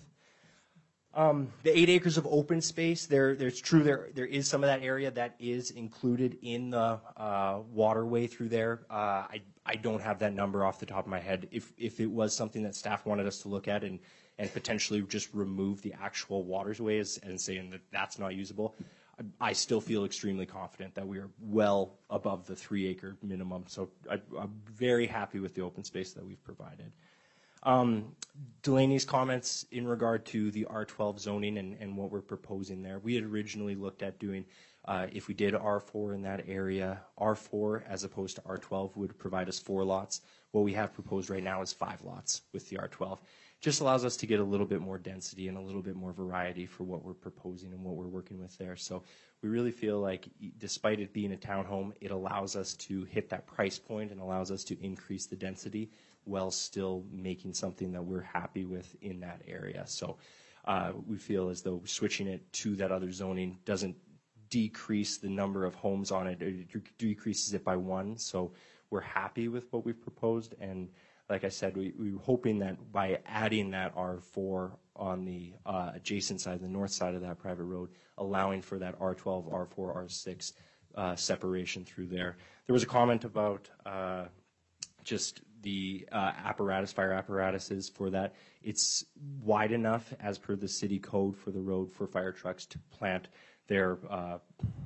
Speaker 8: Um, the eight acres of open space, there, there's true, there, there is some of that area that is included in the uh, waterway through there. Uh, I, I don't have that number off the top of my head. If, if it was something that staff wanted us to look at and, and potentially just remove the actual waterways and saying that that's not usable, I, I still feel extremely confident that we are well above the three acre minimum. So I, I'm very happy with the open space that we've provided. Um, Delaney's comments in regard to the R twelve zoning and, and what we're proposing there. We had originally looked at doing, uh, if we did R four in that area, R four as opposed to R twelve would provide us four lots. What we have proposed right now is five lots with the R twelve. Just allows us to get a little bit more density and a little bit more variety for what we're proposing and what we're working with there. So we really feel like, despite it being a townhome, it allows us to hit that price point and allows us to increase the density while still making something that we're happy with in that area. So uh, we feel as though switching it to that other zoning doesn't decrease the number of homes on it. It decreases it by one. So we're happy with what we've proposed. And like I said, we, we were hoping that by adding that R four on the uh, adjacent side, the north side of that private road, allowing for that R twelve, R four, R six uh, separation through there. There was a comment about uh, just the uh, apparatus, fire apparatuses for that. It's wide enough as per the city code for the road for fire trucks to plant their, uh,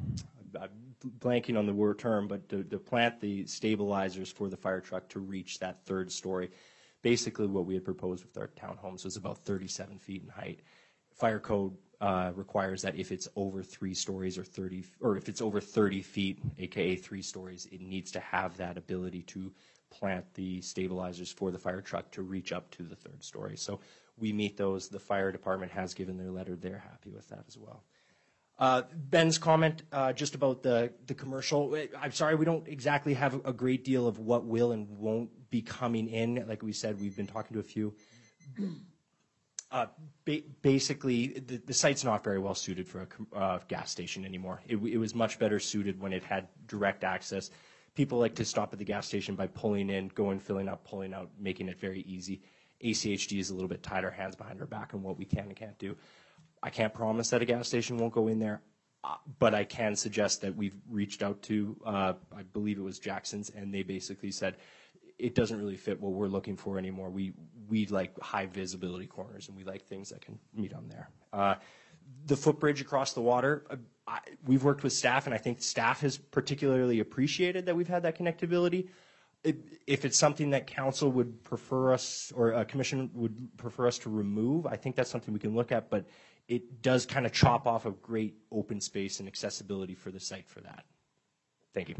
Speaker 8: I'm blanking on the word term, but to, to plant the stabilizers for the fire truck to reach that third story. Basically what we had proposed with our townhomes was about thirty-seven feet in height. Fire code uh, requires that if it's over three stories or thirty, or if it's over thirty feet, aka three stories, it needs to have that ability to plant the stabilizers for the fire truck to reach up to the third story. So we meet those. The fire department has given their letter. They're happy with that as well. Uh, Ben's comment uh, just about the, the commercial. I'm sorry, we don't exactly have a great deal of what will and won't be coming in. Like we said, we've been talking to a few. Uh, ba- basically, the, the site's not very well suited for a uh, gas station anymore. It, it was much better suited when it had direct access. People like to stop at the gas station by pulling in, going, filling up, pulling out, making it very easy. A C H D is a little bit tighter, hands behind our back on what we can and can't do. I can't promise that a gas station won't go in there, uh, but I can suggest that we've reached out to, uh, I believe it was Jackson's, and they basically said it doesn't really fit what we're looking for anymore. We we like high visibility corners, and we like things that can meet on there. Uh, the footbridge across the water, uh, I, we've worked with staff, and I think staff has particularly appreciated that we've had that connectability. If, if it's something that council would prefer us, or a commission would prefer us to remove, I think that's something we can look at, but it does kind of chop off a great open space and accessibility for the site for that. Thank you.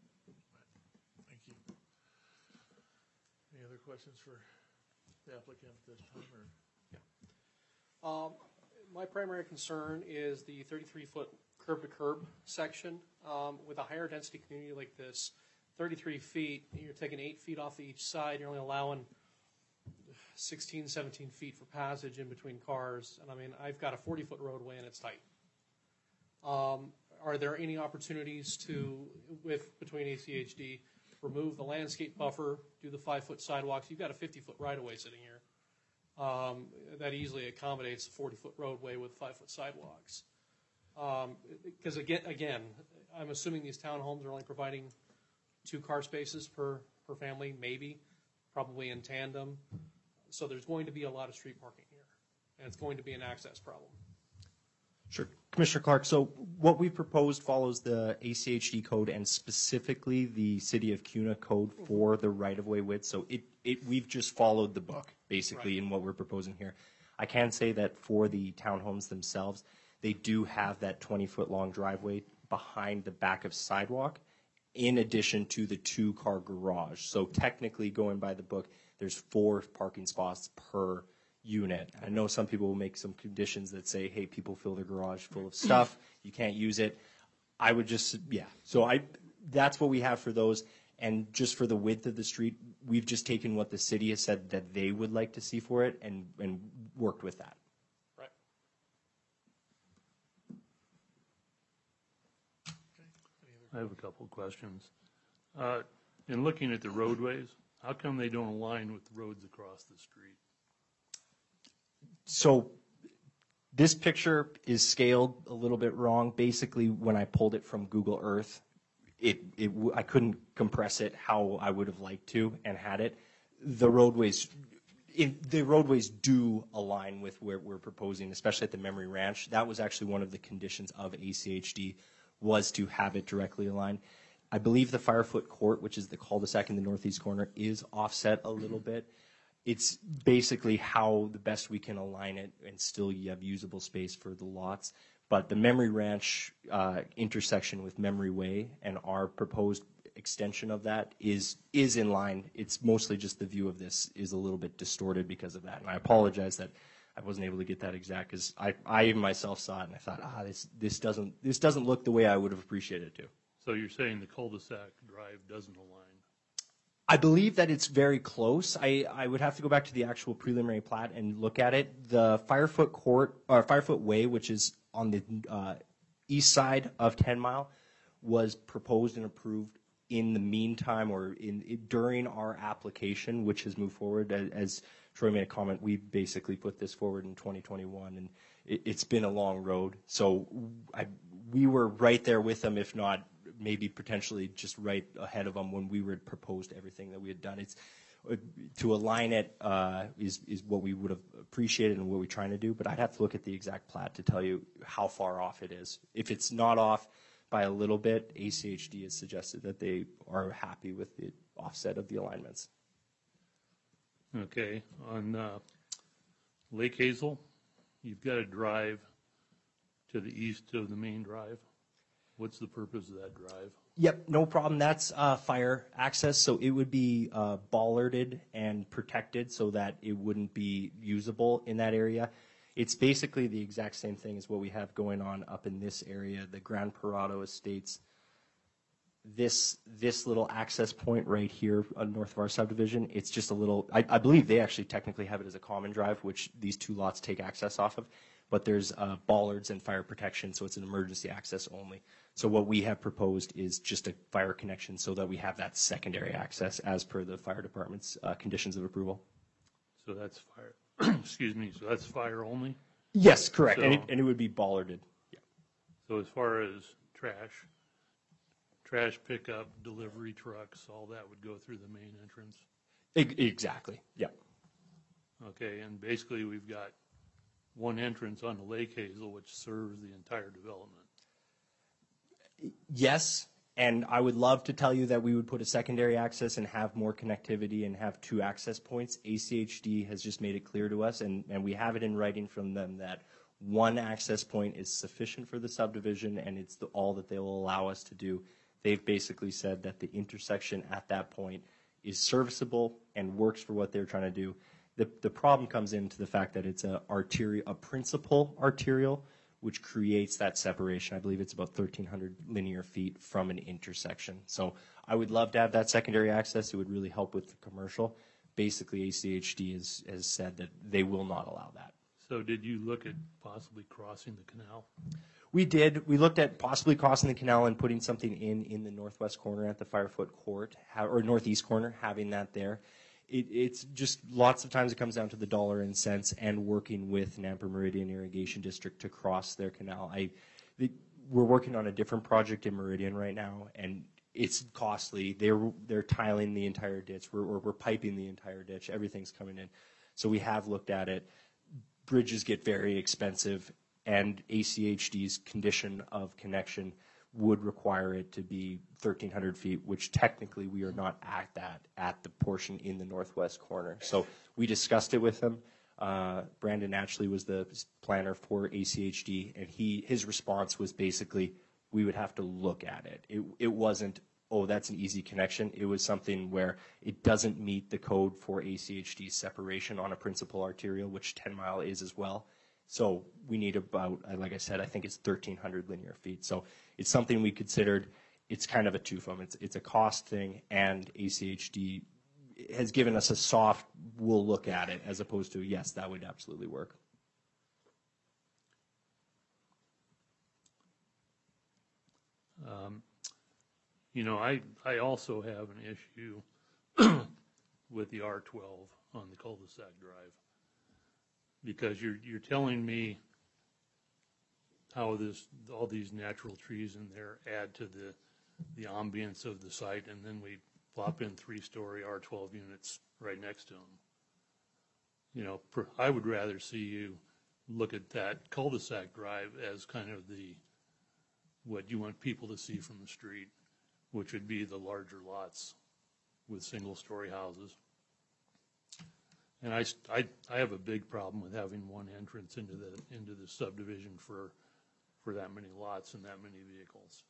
Speaker 2: Thank you. Any other questions for the applicant at this time? Or?
Speaker 6: Um, my primary concern is the thirty-three foot curb to curb section. Um, with a higher density community like this, thirty-three feet, you're taking eight feet off each side. You're only allowing sixteen, seventeen feet for passage in between cars. And I mean, I've got a forty foot roadway and it's tight. Um, are there any opportunities to, with between A C H D, remove the landscape buffer, do the five foot sidewalks? You've got a fifty foot right of way sitting here. Um, that easily accommodates a forty foot roadway with five foot sidewalks. Because um, again, again, I'm assuming these townhomes are only providing two car spaces per, per family, maybe, probably in tandem. So there's going to be a lot of street parking here, and it's going to be an access problem.
Speaker 8: Sure. Commissioner Clark, so what we proposed follows the A C H D code and specifically the City of Cuna code for the right-of-way width. So it, it we've just followed the book, basically, right, in what we're proposing here. I can say that for the townhomes themselves, they do have that twenty-foot-long driveway behind the back of sidewalk, in addition to the two-car garage. So technically, going by the book, there's four parking spots per unit. I know some people will make some conditions that say, hey, people fill their garage full of stuff, you can't use it. I would just, yeah. So I, that's what we have for those. And just for the width of the street, we've just taken what the city has said that they would like to see for it and, and worked with that.
Speaker 6: Right.
Speaker 3: I have a couple of questions. Uh, in looking at the roadways, how come they don't align with the roads across the street?
Speaker 8: So this picture is scaled a little bit wrong. Basically, when I pulled it from Google Earth, it, it I couldn't compress it how I would have liked to and had it. The roadways, it, the roadways do align with where we're proposing, especially at the Memory Ranch. That was actually one of the conditions of A C H D, was to have it directly aligned. I believe the Firefoot Court, which is the cul-de-sac in the northeast corner, is offset a little bit. It's basically how the best we can align it and still you have usable space for the lots. But the Memory Ranch uh, intersection with Memory Way and our proposed extension of that is is in line. It's mostly just the view of this is a little bit distorted because of that. And I apologize that I wasn't able to get that exact because I, I myself saw it and I thought, ah, this this doesn't this doesn't look the way I would have appreciated it to.
Speaker 3: So you're saying the cul-de-sac drive doesn't align?
Speaker 8: I believe that it's very close. I, I would have to go back to the actual preliminary plat and look at it. The Firefoot Court or Firefoot Way, which is on the uh, east side of ten mile, was proposed and approved in the meantime or in, in during our application, which has moved forward. As, as Troy made a comment, we basically put this forward in twenty twenty-one, and it, it's been a long road. So I, we were right there with them, if not maybe potentially just right ahead of them when we were proposed everything that we had done. It's uh, to align it uh, is is what we would have appreciated and what we're trying to do. But I'd have to look at the exact plat to tell you how far off it is. If it's not off by a little bit, A C H D has suggested that they are happy with the offset of the alignments.
Speaker 3: Okay, on uh, Lake Hazel, you've got a drive to the east of the main drive. What's the purpose of that drive?
Speaker 8: Yep, no problem. That's uh, fire access, so it would be uh, bollarded and protected so that it wouldn't be usable in that area. It's basically the exact same thing as what we have going on up in this area, the Grand Parado Estates. This this little access point right here uh, north of our subdivision, it's just a little, I, I believe they actually technically have it as a common drive, which these two lots take access off of, but there's uh, bollards and fire protection, so it's an emergency access only. So what we have proposed is just a fire connection so that we have that secondary access as per the fire department's uh, conditions of approval.
Speaker 3: So that's fire, excuse me, so that's fire only?
Speaker 8: Yes, correct,
Speaker 3: So-
Speaker 8: and, it, and it would be bollarded. Yeah.
Speaker 3: So as far as trash, trash pickup, delivery trucks, all that would go through the main entrance?
Speaker 8: E- exactly, yeah.
Speaker 3: Okay, and basically we've got one entrance on the Lake Hazel which serves the entire development.
Speaker 8: Yes, and I would love to tell you that we would put a secondary access and have more connectivity and have two access points. A C H D has just made it clear to us, and, and we have it in writing from them, that one access point is sufficient for the subdivision, and it's the, all that they will allow us to do. They've basically said that the intersection at that point is serviceable and works for what they're trying to do. The, the problem comes into the fact that it's a arterial, a principal arterial, which creates that separation. I believe it's about thirteen hundred linear feet from an intersection. So I would love to have that secondary access. It would really help with the commercial. Basically, A C H D has, has said that they will not allow that.
Speaker 3: So did you look at possibly crossing the canal?
Speaker 8: We did. We looked at possibly crossing the canal and putting something in in the northwest corner at the Firefoot Court, or northeast corner, having that there. It, it's just lots of times it comes down to the dollar and cents and working with Nampa Meridian Irrigation District to cross their canal. I, the, we're working on a different project in Meridian right now, and it's costly. They're they're tiling the entire ditch. We're, we're we're piping the entire ditch. Everything's coming in. So we have looked at it. Bridges get very expensive, and A C H D's condition of connection would require it to be thirteen hundred feet, which technically we are not at that, at the portion in the northwest corner. So we discussed it with him. Uh, Brandon Ashley was the planner for A C H D, and he his response was basically, we would have to look at it. It, it wasn't, oh, that's an easy connection. It was something where it doesn't meet the code for A C H D separation on a principal arterial, which ten mile is as well. So we need about, like I said, I think it's thirteen hundred linear feet. So it's something we considered. It's kind of a two-fum. It's, it's a cost thing, and A C H D has given us a soft, we'll look at it, as opposed to, yes, that would absolutely work.
Speaker 3: Um, you know, I, I also have an issue with the R twelve on the cul-de-sac drive. Because you're you're telling me how this all these natural trees in there add to the the ambience of the site, and then we plop in three-story R twelve units right next to them. You know, per, I would rather see you look at that cul-de-sac drive as kind of the what you want people to see from the street, which would be the larger lots with single-story houses. And I, I, I have a big problem with having one entrance into the into the subdivision for for that many lots and that many vehicles.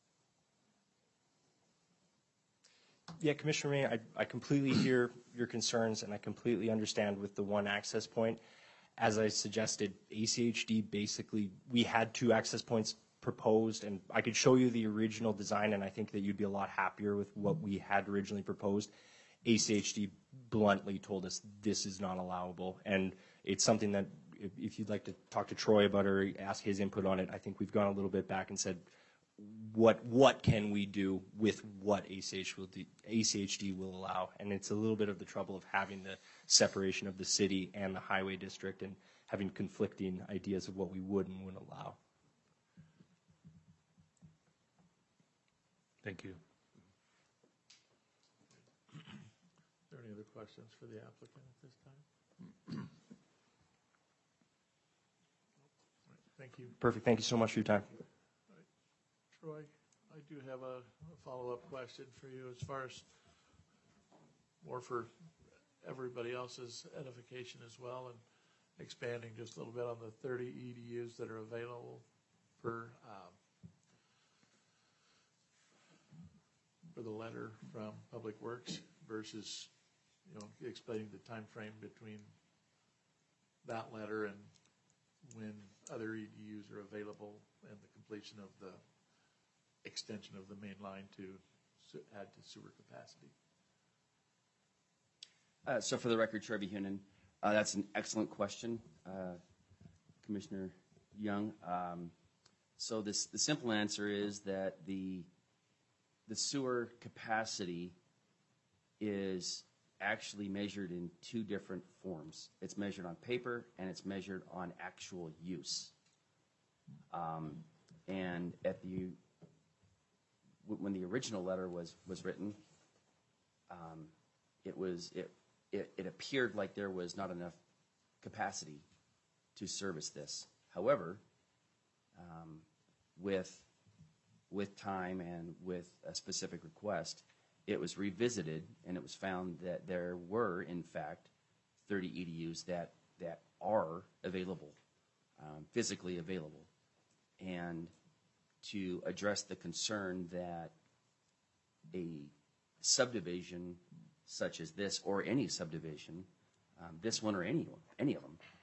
Speaker 8: Yeah, Commissioner May, I, I completely hear your concerns, and I completely understand with the one access point. As I suggested, A C H D basically, we had two access points proposed, and I could show you the original design, and I think that you'd be a lot happier with what we had originally proposed. A C H D bluntly told us this is not allowable, and it's something that if, if you'd like to talk to Troy about or ask his input on it, I think we've gone a little bit back and said, what what can we do with what A C H will do, A C H D will allow? And it's a little bit of the trouble of having the separation of the city and the highway district and having conflicting ideas of what we would and wouldn't allow.
Speaker 3: Thank you.
Speaker 2: Are there any other questions for the applicant at this time? Thank you.
Speaker 8: Perfect. Thank you so much for your time.
Speaker 2: Troy, I do have a, a follow-up question for you as far as more for everybody else's edification as well, and expanding just a little bit on the thirty E D Us that are available for um, for the letter from Public Works versus, you know, explaining the time frame between that letter and when other E D Us are available and the completion of the extension of the main line to add to sewer capacity.
Speaker 7: Uh, so for the record, Troy Behunin, uh, that's an excellent question, uh, Commissioner Young. Um, so this, the simple answer is that the the sewer capacity is actually measured in two different forms. It's measured on paper and it's measured on actual use. Um, and at the when the original letter was was written, um, it was it, it it appeared like there was not enough capacity to service this. However, um, with with time and with a specific request, it was revisited and it was found that there were in fact thirty E D Us that that are available, um, physically available, and to address the concern that a subdivision such as this, or any subdivision, um, this one or any one, any of them,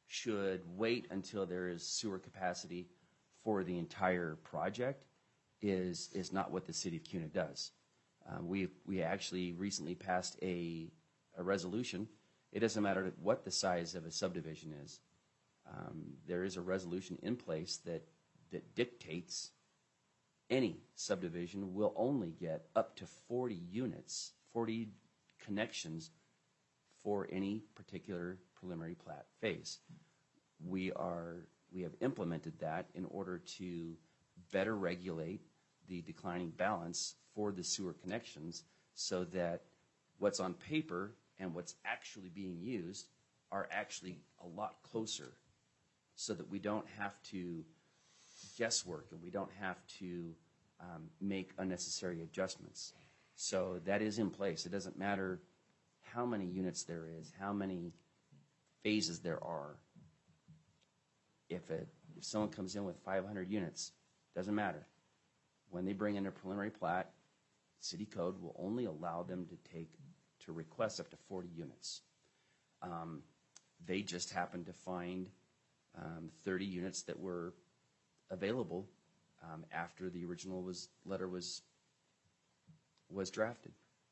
Speaker 7: should wait until there is sewer capacity for the entire project is, is not what the city of Cuna does. Um, we, we actually recently passed a, a resolution. It doesn't matter what the size of a subdivision is. Um, there is a resolution in place that, that dictates any subdivision will only get up to forty units, forty connections for any particular preliminary plat phase. We are, we have implemented that in order to better regulate the declining balance for the sewer connections so that what's on paper and what's actually being used are actually a lot closer, so that we don't have to guesswork and we don't have to um, make unnecessary adjustments. So that is in place. It doesn't matter how many units there is, how many phases there are. If, it, if someone comes in with five hundred units, doesn't matter. When they bring in a preliminary plat, city code will only allow them to take, to request up to forty units. Um, they just happened to find um, thirty units that were available um, after the original was, letter was, was drafted.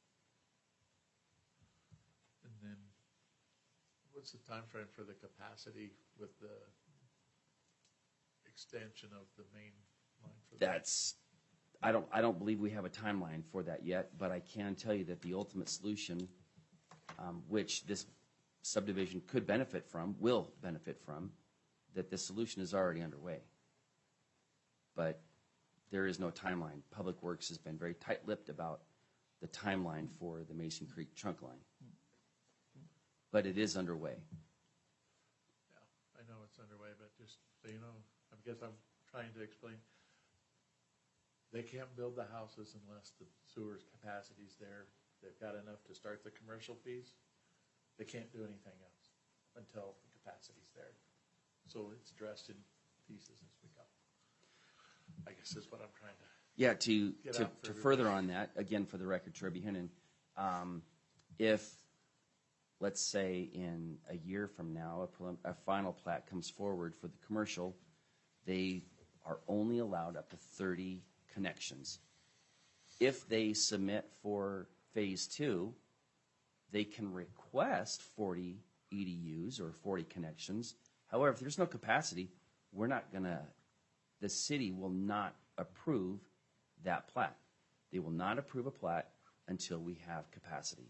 Speaker 2: And then, what's the time frame for the capacity with the extension of the main line for that?
Speaker 7: That's, I don't, I don't believe we have a timeline for that yet, but I can tell you that the ultimate solution, um, which this subdivision could benefit from, will benefit from, that the solution is already underway. But there is no timeline. Public Works has been very tight-lipped about the timeline for the Mason Creek trunk line. But it is underway.
Speaker 2: Yeah, I know it's underway, but just so you know, I guess I'm trying to explain. They can't build the houses unless the sewer's capacity's there. They've got enough to start the commercial piece. They can't do anything else until the capacity's there. So it's addressed in pieces as we go. I guess is what I'm trying to.
Speaker 7: Yeah, to,
Speaker 2: Get
Speaker 7: to,
Speaker 2: out for
Speaker 7: to
Speaker 2: everybody.
Speaker 7: further on that, again, for the record, Troy Buchanan, um, if, let's say, in a year from now, a, prelim- a final plat comes forward for the commercial, they are only allowed up to thirty connections. If they submit for phase two, they can request forty E D Us or forty connections. However, if there's no capacity, we're not gonna, the city will not approve that plat. They will not approve a plat until we have capacity.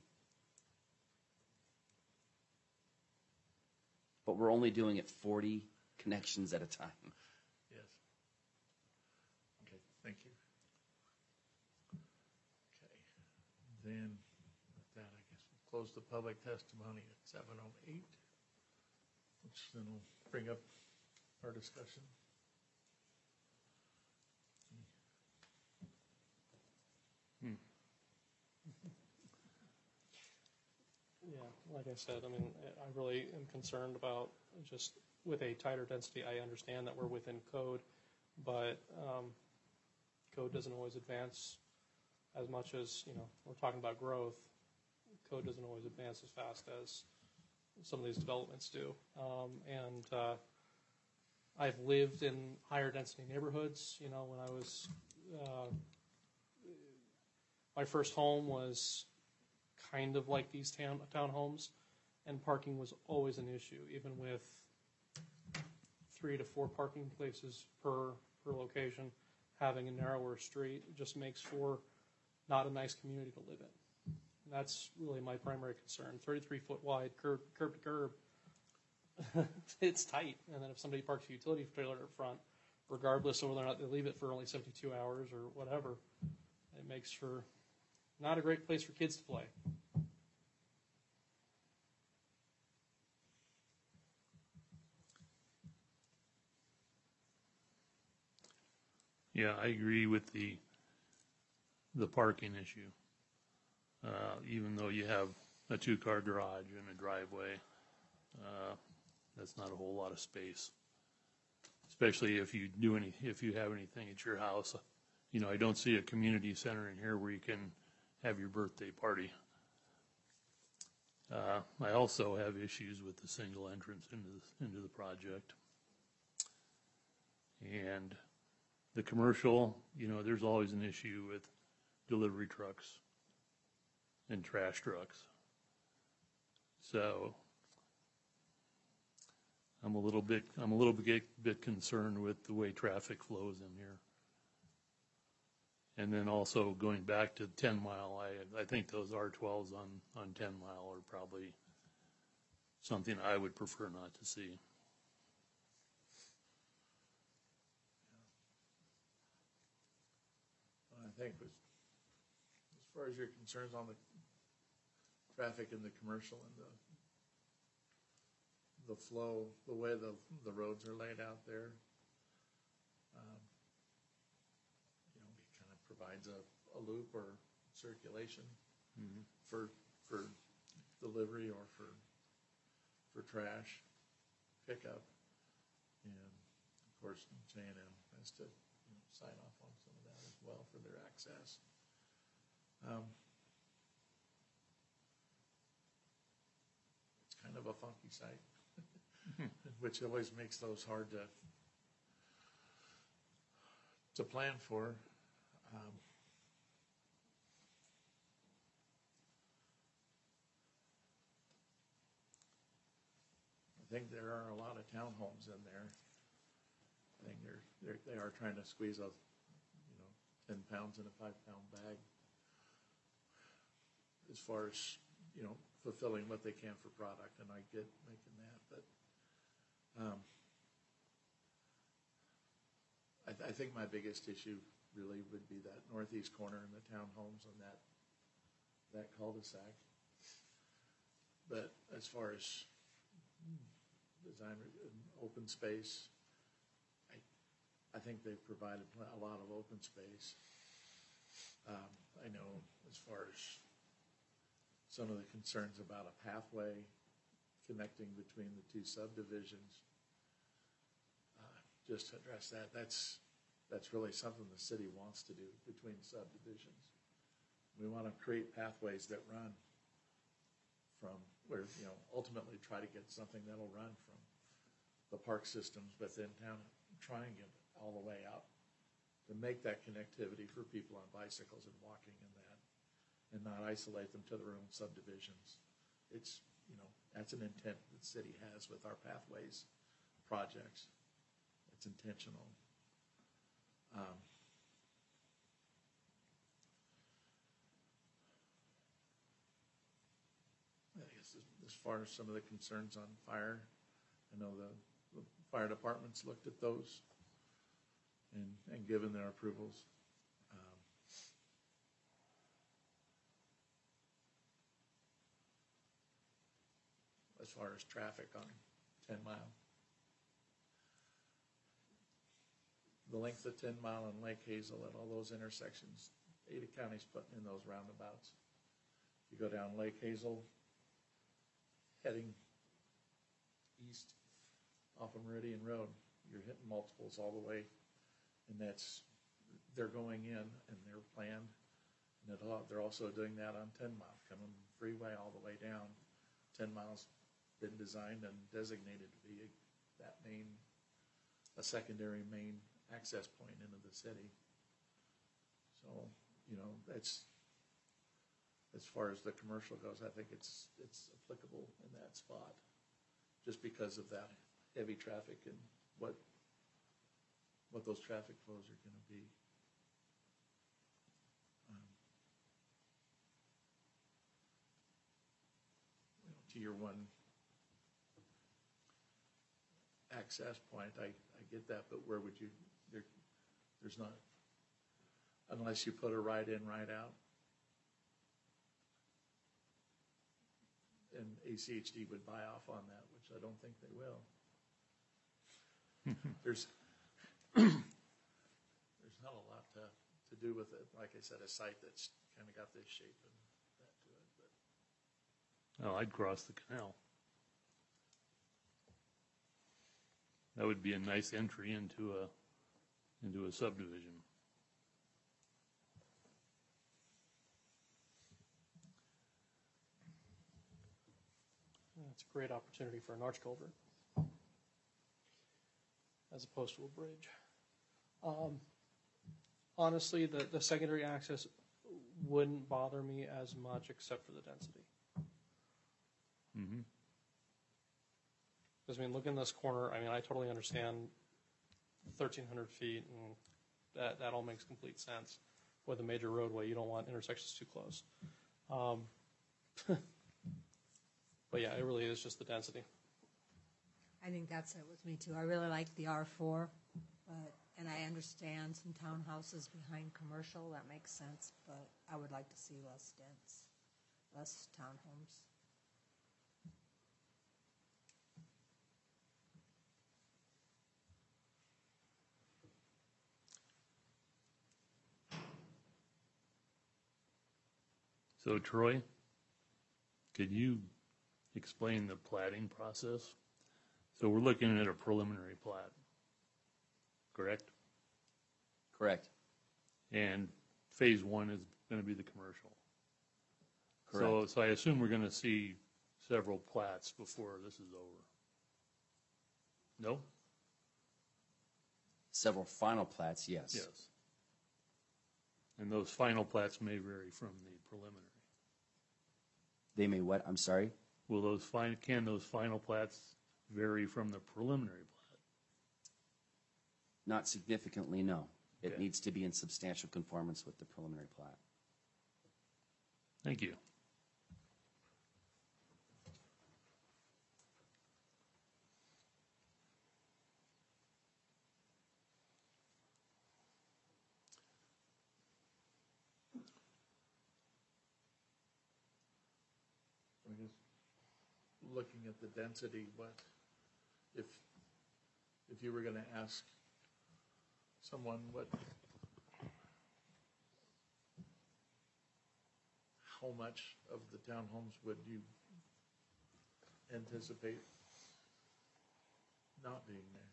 Speaker 7: But we're only doing it forty connections at a time.
Speaker 2: Yes. Okay, thank you. Okay, then with that, I guess we'll close the public testimony at seven oh eight, which then will bring up our discussion.
Speaker 6: Yeah, like I said, I mean, I really am concerned about just with a tighter density. I understand that we're within code, but um, code doesn't always advance as much as, you know, we're talking about growth. Code doesn't always advance as fast as some of these developments do. Um, and uh, I've lived in higher density neighborhoods. You know, when I was, uh, my first home was kind of like these town townhomes, and parking was always an issue, even with three to four parking places per per location. Having a narrower street just makes for not a nice community to live in. And that's really my primary concern. thirty-three foot wide, curb, curb to curb. It's tight, and then if somebody parks a utility trailer up front, regardless of whether or not they leave it for only seventy-two hours or whatever, it makes for not a great place for kids to play.
Speaker 3: Yeah, I agree with the, the parking issue. Uh, even though you have a two-car garage and a driveway, uh, that's not a whole lot of space. Especially if you do any, if you have anything at your house. You know, I don't see a community center in here where you can have your birthday party. Uh, I also have issues with the single entrance into the, into the project. And the commercial, you know, there's always an issue with delivery trucks and trash trucks. So I'm a little bit, I'm a little bit, bit concerned with the way traffic flows in here. And then also going back to ten mile, I, I think those R twelves on, on ten mile are probably something I would prefer not to see.
Speaker 2: I think as, as far as your concerns on the traffic and the commercial and the the flow, the way the the roads are laid out there, um, you know, it kind of provides a, a loop or circulation
Speaker 3: Mm-hmm.
Speaker 2: for for delivery or for for trash pickup, and of course J and M has to you know, sign off on some of that as well for their access. Um, it's kind of a funky site, which always makes those hard to to plan for. Um, I think there are a lot of townhomes in there. I think they're, they're they are trying to squeeze a, you know, ten pounds in a five pound bag. As far as you know, fulfilling what they can for product, and I get making that, but um, I, th- I think my biggest issue really would be that northeast corner and the townhomes on that that cul-de-sac. But as far as design and open space, I, I think they've provided a lot of open space. Um, I know as far as some of the concerns about a pathway connecting between the two subdivisions, uh, just to address that, that's that's really something the city wants to do between subdivisions. We want to create pathways that run from where, you know, ultimately try to get something that'll run from the park systems within town, trying it all the way out to make that connectivity for people on bicycles and walking in that, and not isolate them to their own subdivisions. It's, you know, that's an intent that the city has with our pathways projects. It's intentional. Um, I guess as, as far as some of the concerns on fire, I know the, the fire departments looked at those and, and given their approvals. Um, as far as traffic on ten mile. The length of ten mile and Lake Hazel at all those intersections, Ada County's putting in those roundabouts. You go down Lake Hazel, heading east off of Meridian Road, you're hitting multiples all the way, and that's, they're going in and they're planned. And it'll, they're also doing that on ten mile, coming freeway all the way down. ten miles been designed and designated to be that main, a secondary main access point into the city. So, you know, that's, as far as the commercial goes, I think it's it's applicable in that spot, just because of that heavy traffic and what what those traffic flows are going to be. Um, you know, to your one access point, I, I get that, but where would you? There, there's not, unless you put a right in, right out. And A C H D would buy off on that, which I don't think they will. there's there's not a lot to, to do with it. Like I said, a site that's kind of got this shape and that to it. But
Speaker 3: Oh, I'd cross the canal. That would be a nice entry into a into a subdivision.
Speaker 6: That's a great opportunity for an arch culvert as opposed to a bridge. Um, honestly, the, the secondary access wouldn't bother me as much except for the density.
Speaker 3: Mm-hmm.
Speaker 6: Because, I mean, look in this corner, I mean, I totally understand thirteen hundred feet, and that, that all makes complete sense. With a major roadway, you don't want intersections too close. Um, but yeah, it really is just the density.
Speaker 4: I think that's it with me too. I really like the R four, but, and I understand some townhouses behind commercial, that makes sense, but I would like to see less dense, less townhomes.
Speaker 3: So Troy, could you explain the plating process? So we're looking at a preliminary plat, correct?
Speaker 7: Correct.
Speaker 3: And phase one is going to be the commercial. So,
Speaker 7: Correct.
Speaker 3: so I assume we're going to see several plats before this is over. No?
Speaker 7: Several final plats, yes.
Speaker 3: Yes. And those final plats may vary from the preliminary.
Speaker 7: They may what? I'm sorry?
Speaker 3: Will those fin- can those final plats vary from the preliminary plat?
Speaker 7: Not significantly, no. It
Speaker 3: Okay.
Speaker 7: needs to be in substantial conformance with the preliminary plat.
Speaker 3: Thank you.
Speaker 2: I guess, looking at the density, what, if, if you were gonna ask someone what, how much of the townhomes would you anticipate not being there?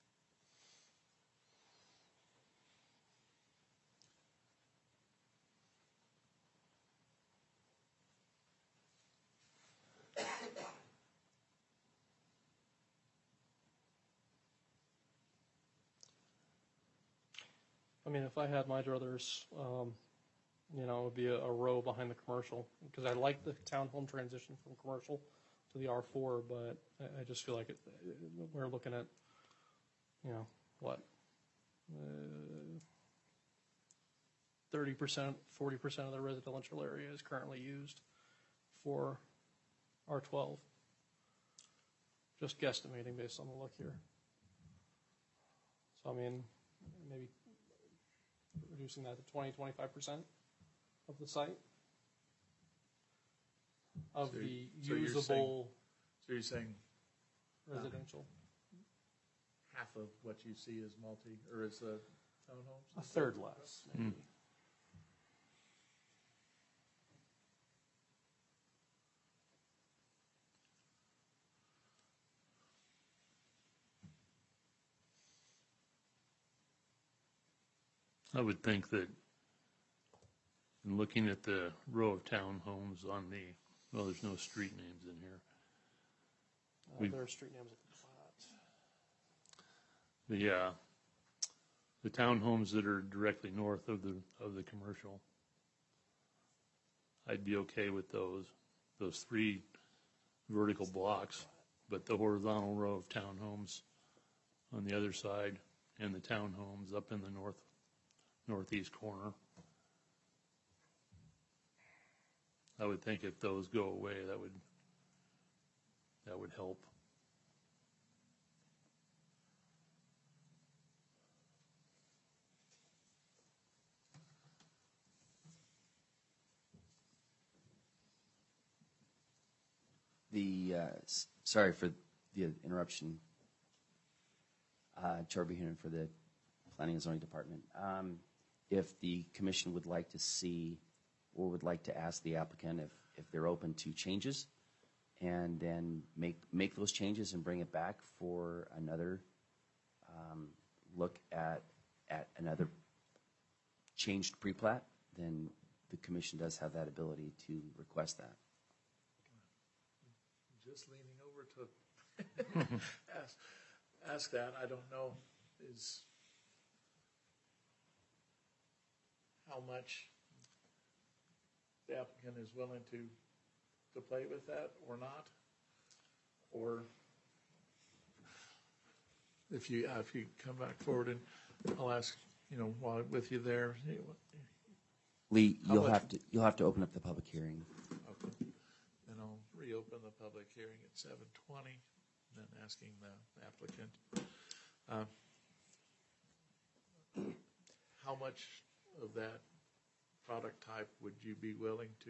Speaker 6: I mean, if I had my druthers, um, you know, it would be a, a row behind the commercial, because I like the townhome transition from commercial to the R four, but I, I just feel like it, we're looking at, you know, what, uh, thirty percent, forty percent of the residential area is currently used for R twelve. Just guesstimating based on the look here. So, I mean, maybe reducing that to twenty, twenty-five percent of the site of
Speaker 2: So-
Speaker 6: the
Speaker 2: so you're
Speaker 6: usable
Speaker 2: saying- So you're saying
Speaker 6: residential.
Speaker 2: half of what you see is multi, or is the townhomes?
Speaker 6: A third less, maybe.
Speaker 3: Hmm. I would think that in looking at the row of townhomes on the, well, there's no street names in here.
Speaker 6: Uh,
Speaker 3: We-
Speaker 6: there are street names at the plat.
Speaker 3: The, uh, the townhomes that are directly north of the, of the commercial, I'd be okay with those, those three vertical blocks, but the horizontal row of townhomes on the other side and the townhomes up in the north, northeast corner. I would think if those go away, that would, that would help.
Speaker 7: The, uh, s- sorry for the interruption, uh, Chair Behunin for the Planning and Zoning Department. Um, if the commission would like to see, or would like to ask the applicant if, if they're open to changes, and then make, make those changes and bring it back for another um, look at, at another changed pre-plat, then the commission does have that ability to request that.
Speaker 2: Just leaning ask, ask that. I don't know is how much the applicant is willing to, to play with that or not. Or if you, uh, if you come back forward and I'll ask, you know, while I'm with you there.
Speaker 7: Lee,
Speaker 2: How
Speaker 7: you'll
Speaker 2: much-
Speaker 7: have to, you'll have to open up the public hearing.
Speaker 2: Okay. Then I'll reopen the public hearing at seven twenty, then asking the applicant. uh, How much of that product type would you be willing to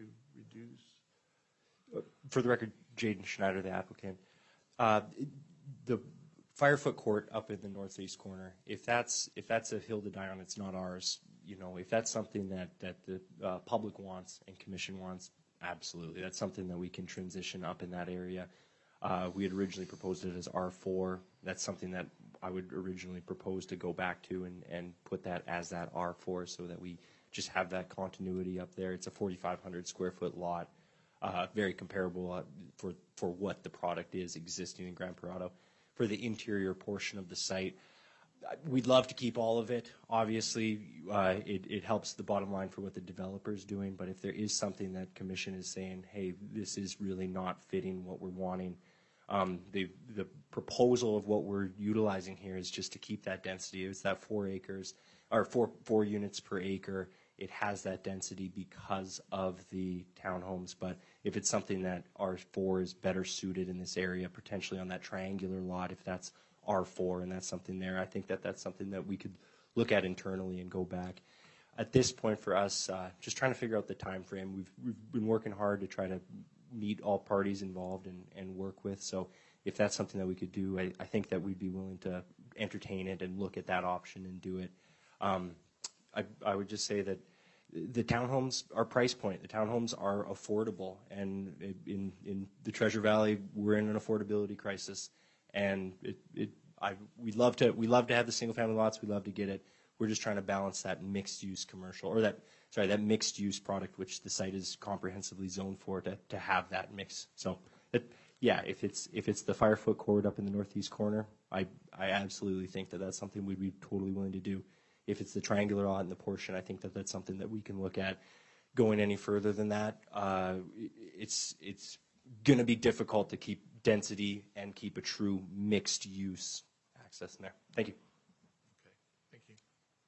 Speaker 2: reduce?
Speaker 8: For the record, Jaden Schneider, the applicant. Uh, the Firefoot Court up in the northeast corner, if that's if that's a hill to die on, it's not ours. You know, if that's something that, that the uh, public wants and commission wants, absolutely. That's something that we can transition up in that area. Uh, we had originally proposed it as R four. That's something that I would originally propose to go back to and, and put that as that R four so that we just have that continuity up there. It's a forty-five hundred square foot lot, uh, very comparable uh, for, for what the product is existing in Grand Parado. For the interior portion of the site, we'd love to keep all of it. Obviously, uh, it, it helps the bottom line for what the developer's doing, but if there is something that commission is saying, hey, this is really not fitting what we're wanting, um, the, the proposal of what we're utilizing here is just to keep that density. It's that four acres, or four, four units per acre. It has that density because of the townhomes, but if it's something that R four is better suited in this area, potentially on that triangular lot, if that's R four and that's something there, I think that that's something that we could look at internally and go back. At this point for us, uh, just trying to figure out the time frame. We've, we've been working hard to try to meet all parties involved and, and work with. So if that's something that we could do, I, I think that we'd be willing to entertain it and look at that option and do it. Um, I, I would just say that the townhomes are price point. The townhomes are affordable, and in in the Treasure Valley, we're in an affordability crisis. And it, it I we love to we love to have the single family lots. We love to get it. We're just trying to balance that mixed use commercial or that sorry that mixed use product, which the site is comprehensively zoned for, to to have that mix. So it, yeah, if it's if it's the Firefoot Court up in the northeast corner, I I absolutely think that that's something we'd be totally willing to do. If it's the triangular lot in the portion, I think that that's something that we can look at. Going any further than that, uh, it's it's going to be difficult to keep density and keep a true mixed use access in there. Thank you.
Speaker 2: Okay, thank you.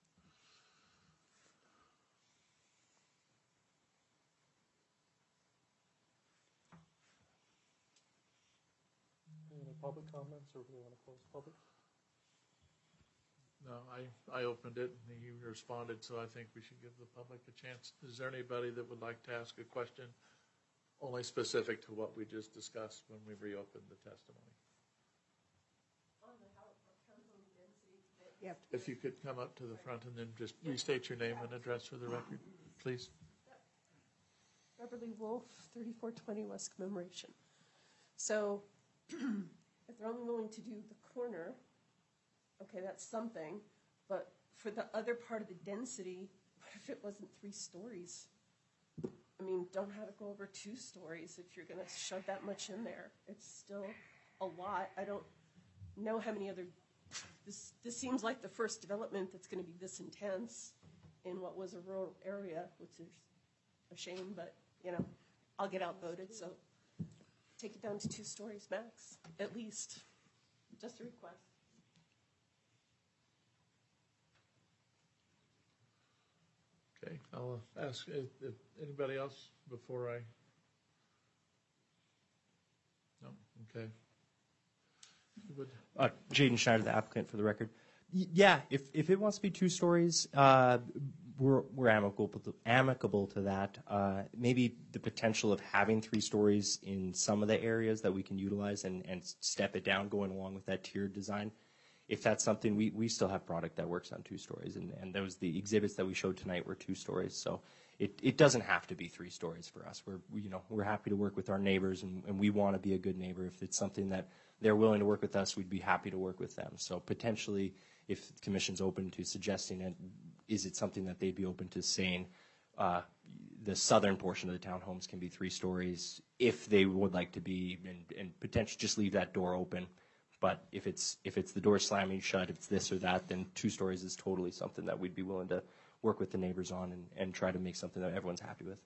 Speaker 6: Any other public comments, or do we want to close public?
Speaker 2: No, I, I opened it and you responded, so I think we should give the public a chance. Is there anybody that would like to ask a question only specific to what we just discussed when we reopened the testimony?
Speaker 10: Yep.
Speaker 2: If you could come up to the front and then just restate your name and address for the record, please.
Speaker 10: Beverly Wolf, thirty-four twenty West Commemoration. So if they're only willing to do the corner, okay, that's something. But for the other part of the density, what if it wasn't three stories? I mean, don't have it go over two stories if you're going to shove that much in there. It's still a lot. I don't know how many other, this, this seems like the first development that's going to be this intense in what was a rural area, which is a shame, but, you know, I'll get outvoted, so take it down to two stories max, at least. Just a request.
Speaker 2: Okay, I'll ask if, if anybody else before I. No, okay. You would.
Speaker 8: Uh, Jaden Schneider, the applicant, for the record. Y- yeah, if if it wants to be two stories, uh, we're we're amicable to, amicable to that. Uh, maybe the potential of having three stories in some of the areas that we can utilize and, and step it down, going along with that tiered design. If that's something, we, we still have product that works on two stories, and, and those the exhibits that we showed tonight were two stories. So it, it doesn't have to be three stories for us. We're we, you know we're happy to work with our neighbors, and, and we want to be a good neighbor. If it's something that they're willing to work with us, we'd be happy to work with them. So potentially, if the commission's open to suggesting it, is it something that they'd be open to saying uh, the southern portion of the townhomes can be three stories, if they would like to be, and, and potentially just leave that door open. But if it's if it's the door slamming shut, if it's this or that, then two stories is totally something that we'd be willing to work with the neighbors on and, and try to make something that everyone's happy with.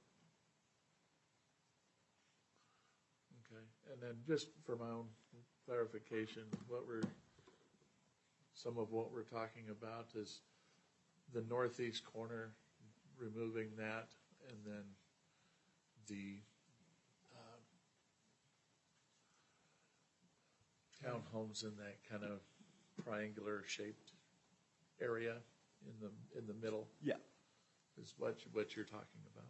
Speaker 2: Okay, and then just for my own clarification, what we're, some of what we're talking about is the northeast corner, removing that, and then the uh, townhomes in that kind of triangular shaped area in the in the middle.
Speaker 8: Yeah.
Speaker 2: Is what you, what you're talking about.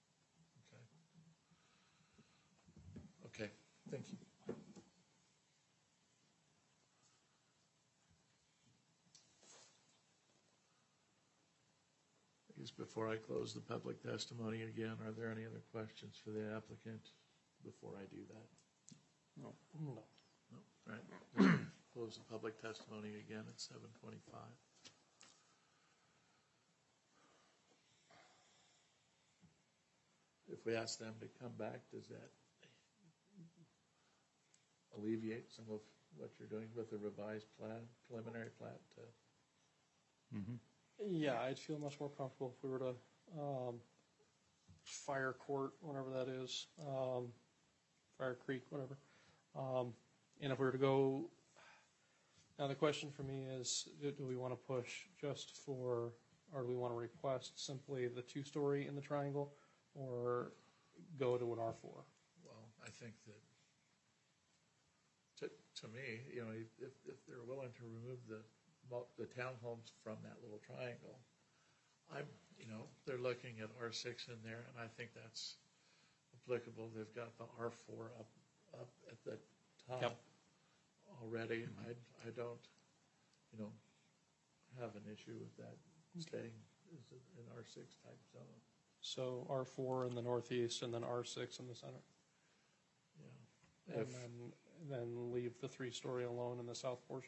Speaker 2: Okay. Okay. Thank you. I guess before I close the public testimony again, are there any other questions for the applicant before I do that?
Speaker 6: No. No.
Speaker 2: No. All right. Close the public testimony again at seven twenty-five. If we ask them to come back, does that alleviate some of what you're doing with the revised plan, preliminary plat? Uh,
Speaker 3: Mm-hmm.
Speaker 6: Yeah, I'd feel much more comfortable if we were to um, fire court, whatever that is, um, Fire Creek, whatever. Um, and if we were to go, now the question for me is, do, do we want to push just for, or do we want to request simply the two-story in the triangle, or go to an R four?
Speaker 2: Well, I think that, to, to me, you know, if, if they're willing to remove the the townhomes from that little triangle, I'm, you know, they're looking at R six in there, and I think that's applicable. They've got the R four up up at the top
Speaker 6: Yep.
Speaker 2: already. I I don't, you know, have an issue with that staying as an R six type zone.
Speaker 6: So R four in the northeast, and then R six in the center,
Speaker 2: Yeah.
Speaker 6: and
Speaker 2: If,
Speaker 6: then then leave the three-story alone in the south portion.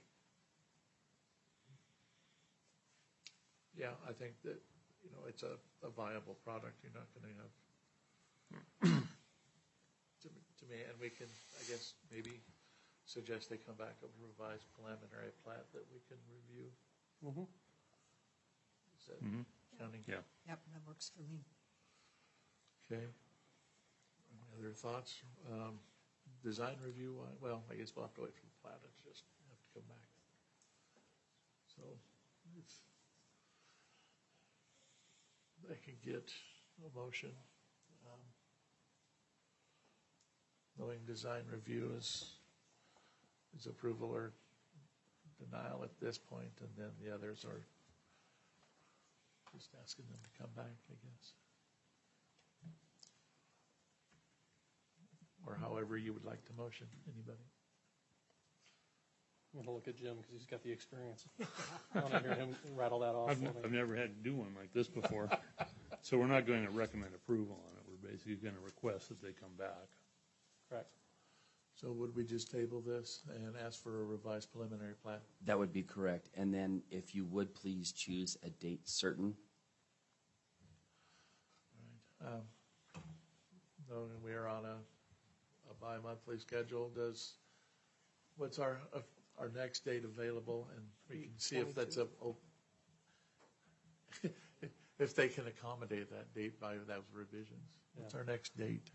Speaker 2: yeah, I think that, you know, it's a, a viable product. You're not going to have, to, me- to me, and we can, I guess, maybe suggest they come back with a revised preliminary plat that we can review.
Speaker 6: Mm-hmm.
Speaker 2: Is that
Speaker 3: Mhm.
Speaker 2: counting?
Speaker 3: Yeah.
Speaker 4: Yep, that works for me.
Speaker 2: Okay. Any other thoughts? Um, design review, uh, well, I guess we'll have to wait for the plat. It's just have to come back. So if I can get a motion, um, knowing design review is, is approval or denial at this point, and then the others are just asking them to come back, I guess. Or however you would like to motion, anybody?
Speaker 6: I'm going to look at Jim because he's got the experience. I want to hear him rattle that off
Speaker 3: I've,
Speaker 6: for me.
Speaker 3: I've never had to do one like this before. So we're not going to recommend approval on it. We're basically going to request that they come back.
Speaker 6: Correct.
Speaker 2: So would we just table this and ask for a revised preliminary plat?
Speaker 7: That would be correct. And then if you would please choose a date certain.
Speaker 2: All right. Um, Knowing we are on a, a bi-monthly schedule, does, what's our, uh, our next date available? And we can see if that's a, oh, if they can accommodate that date by those revisions. What's
Speaker 6: Yeah.
Speaker 2: our next date?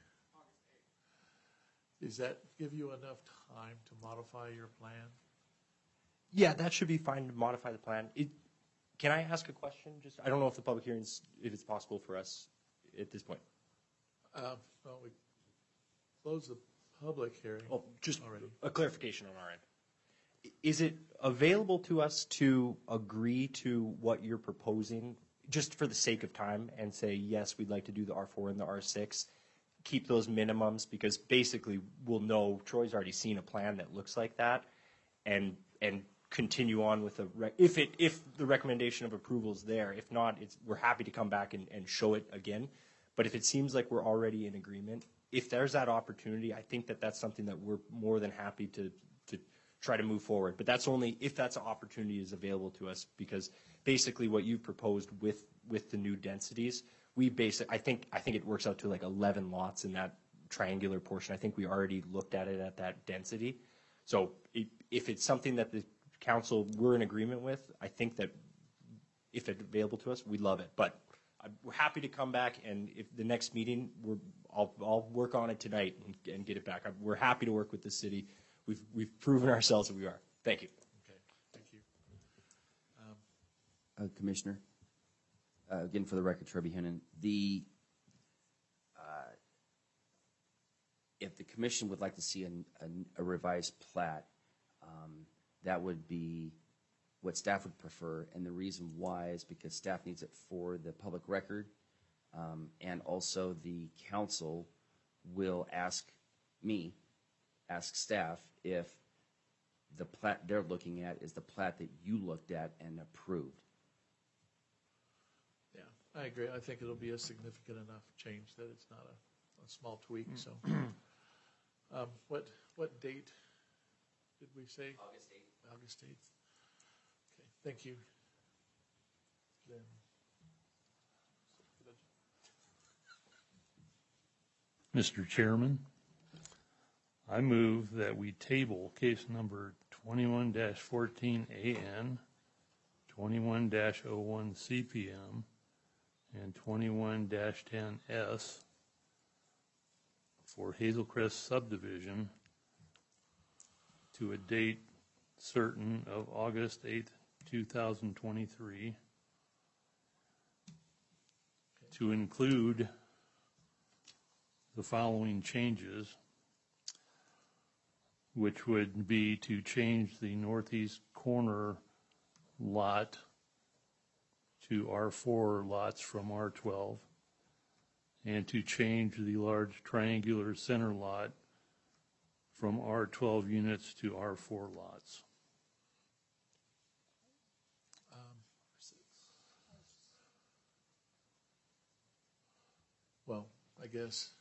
Speaker 2: Does that give you enough time to modify your plan?
Speaker 8: Yeah, that should be fine to modify the plan. It, can I ask a question? Just, I don't know if the public hearings, if it's possible for us at this point.
Speaker 2: Uh, Well, we closed the public hearing.
Speaker 8: Oh, just
Speaker 2: Already.
Speaker 8: a clarification on our end. Is it available to us to agree to what you're proposing, just for the sake of time, and say, yes, we'd like to do the R four and the R six, keep those minimums, because basically we'll know, Troy's already seen a plan that looks like that, and and continue on with the, rec- if it if the recommendation of approval is there. If not, it's, we're happy to come back and, and show it again. But if it seems like we're already in agreement, if there's that opportunity, I think that that's something that we're more than happy to to try to move forward. But that's only if that's an opportunity is available to us, because basically what you've proposed with with the new densities, we basic I think I think it works out to like eleven lots in that triangular portion. I think we already looked at it at that density. So i- if it's something that the council, we're in agreement with, I think that if it's available to us, we'd love it. But I- we're happy to come back, and if the next meeting, we're, I'll, I'll work on it tonight and, and get it back. I- We're happy to work with the city. We've, we've proven ourselves that we are. Thank you.
Speaker 2: Okay, thank you.
Speaker 7: Uh, Commissioner, uh, again for the record, Troy Buchanan, the uh, if the commission would like to see an, an, a revised plat, um, that would be what staff would prefer, and the reason why is because staff needs it for the public record, um, and also the council will ask me, ask staff if the plat they're looking at is the plat that you looked at and approved.
Speaker 2: Yeah, I agree. I think it'll be a significant enough change that it's not a, a small tweak, so. Um, what, what date did we say?
Speaker 7: August eighth.
Speaker 2: August eighth. Okay, thank you. Then.
Speaker 3: Mister Chairman, I move that we table case number twenty-one fourteen A N, twenty-one oh one C P M, and twenty-one ten S for Hazel Crest subdivision to a date certain of August eighth, two thousand twenty-three, to include the following changes, which would be to change the northeast corner lot to R four lots from R twelve, and to change the large triangular center lot from R twelve units to R four lots.
Speaker 2: Well, I guess.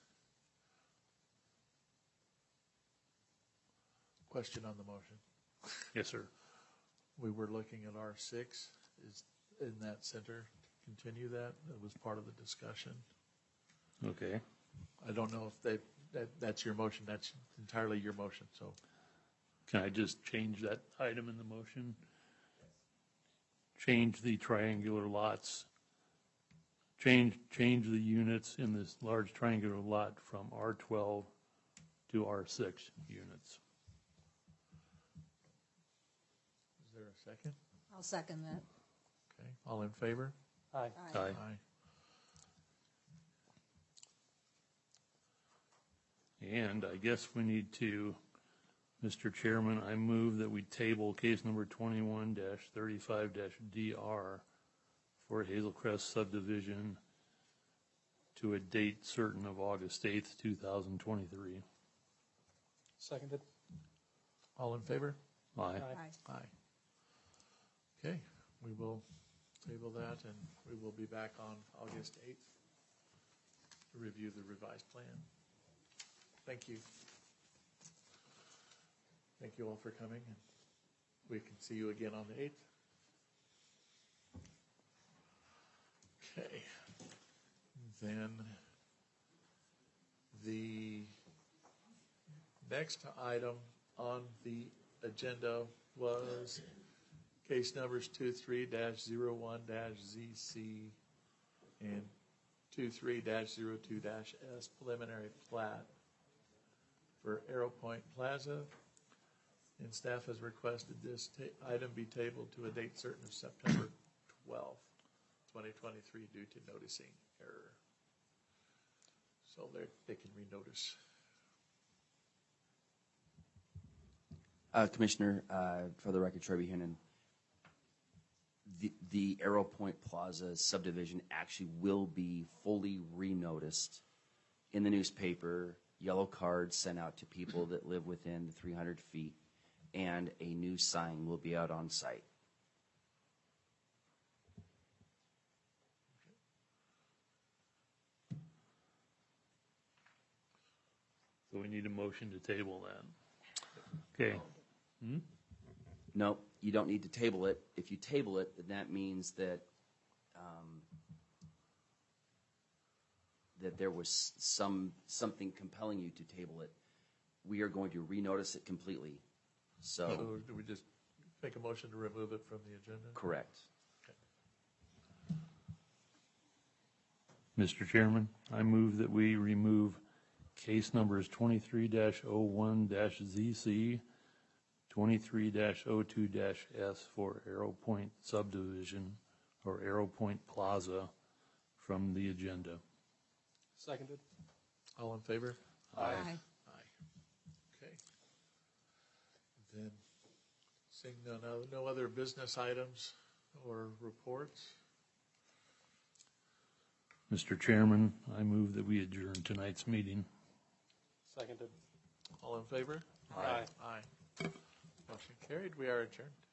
Speaker 2: Question on the motion.
Speaker 3: Yes, sir.
Speaker 2: We were looking at R six, is in that center, continue that? That was part of the discussion.
Speaker 3: Okay.
Speaker 2: I don't know if they, that, that's your motion, that's entirely your motion, so.
Speaker 3: Can I just change that item in the motion? Change the triangular lots, change, change the units in this large triangular lot from R twelve to R six units.
Speaker 2: Is there a second?
Speaker 4: I'll second that.
Speaker 2: Okay, all in favor?
Speaker 6: Aye.
Speaker 4: Aye.
Speaker 2: Aye.
Speaker 3: And I guess we need to, Mister Chairman, I move that we table case number twenty-one thirty-five D R for Hazel Crest subdivision to a date certain of August eighth, two thousand twenty-three.
Speaker 6: Seconded.
Speaker 2: All in favor?
Speaker 3: Aye.
Speaker 4: Aye.
Speaker 2: Aye. Okay, we will table that, and we will be back on August eighth to review the revised plan. Thank you. Thank you all for coming, and we can see you again on the eighth. Okay. Then the next item on the agenda was case numbers two three dash zero one dash Z C and two three dash zero two dash S preliminary plat for Arrow Point Plaza. And staff has requested this ta- item be tabled to a date certain of September twelfth, twenty twenty-three due to noticing error. So they they can renotice.
Speaker 7: Uh, Commissioner, uh, for the record, Troy Buchanan, the, the Arrow Point Plaza subdivision actually will be fully renoticed in the newspaper, yellow cards sent out to people that live within the three hundred feet, and a new sign will be out on site.
Speaker 3: So we need a motion to table that. Okay. Hmm?
Speaker 7: No, you don't need to table it. If you table it, then that means that um, that there was some, something compelling you to table it, we are going to renotice it completely. So,
Speaker 2: So do we just make a motion to remove it from the agenda?
Speaker 7: correct.
Speaker 3: Mister Chairman, I move that we remove case numbers twenty-three dash oh one dash Z C, twenty-three dash oh two dash S for Arrow Point subdivision or Arrow Point Plaza from the agenda.
Speaker 6: Seconded.
Speaker 2: All in favor?
Speaker 4: Aye.
Speaker 2: Aye. Okay. Then, seeing no, no, no other business items or reports,
Speaker 3: Mister Chairman, I move that we adjourn tonight's meeting.
Speaker 6: Seconded.
Speaker 2: all in favor?
Speaker 6: Aye.
Speaker 2: Aye. Motion carried. We are adjourned.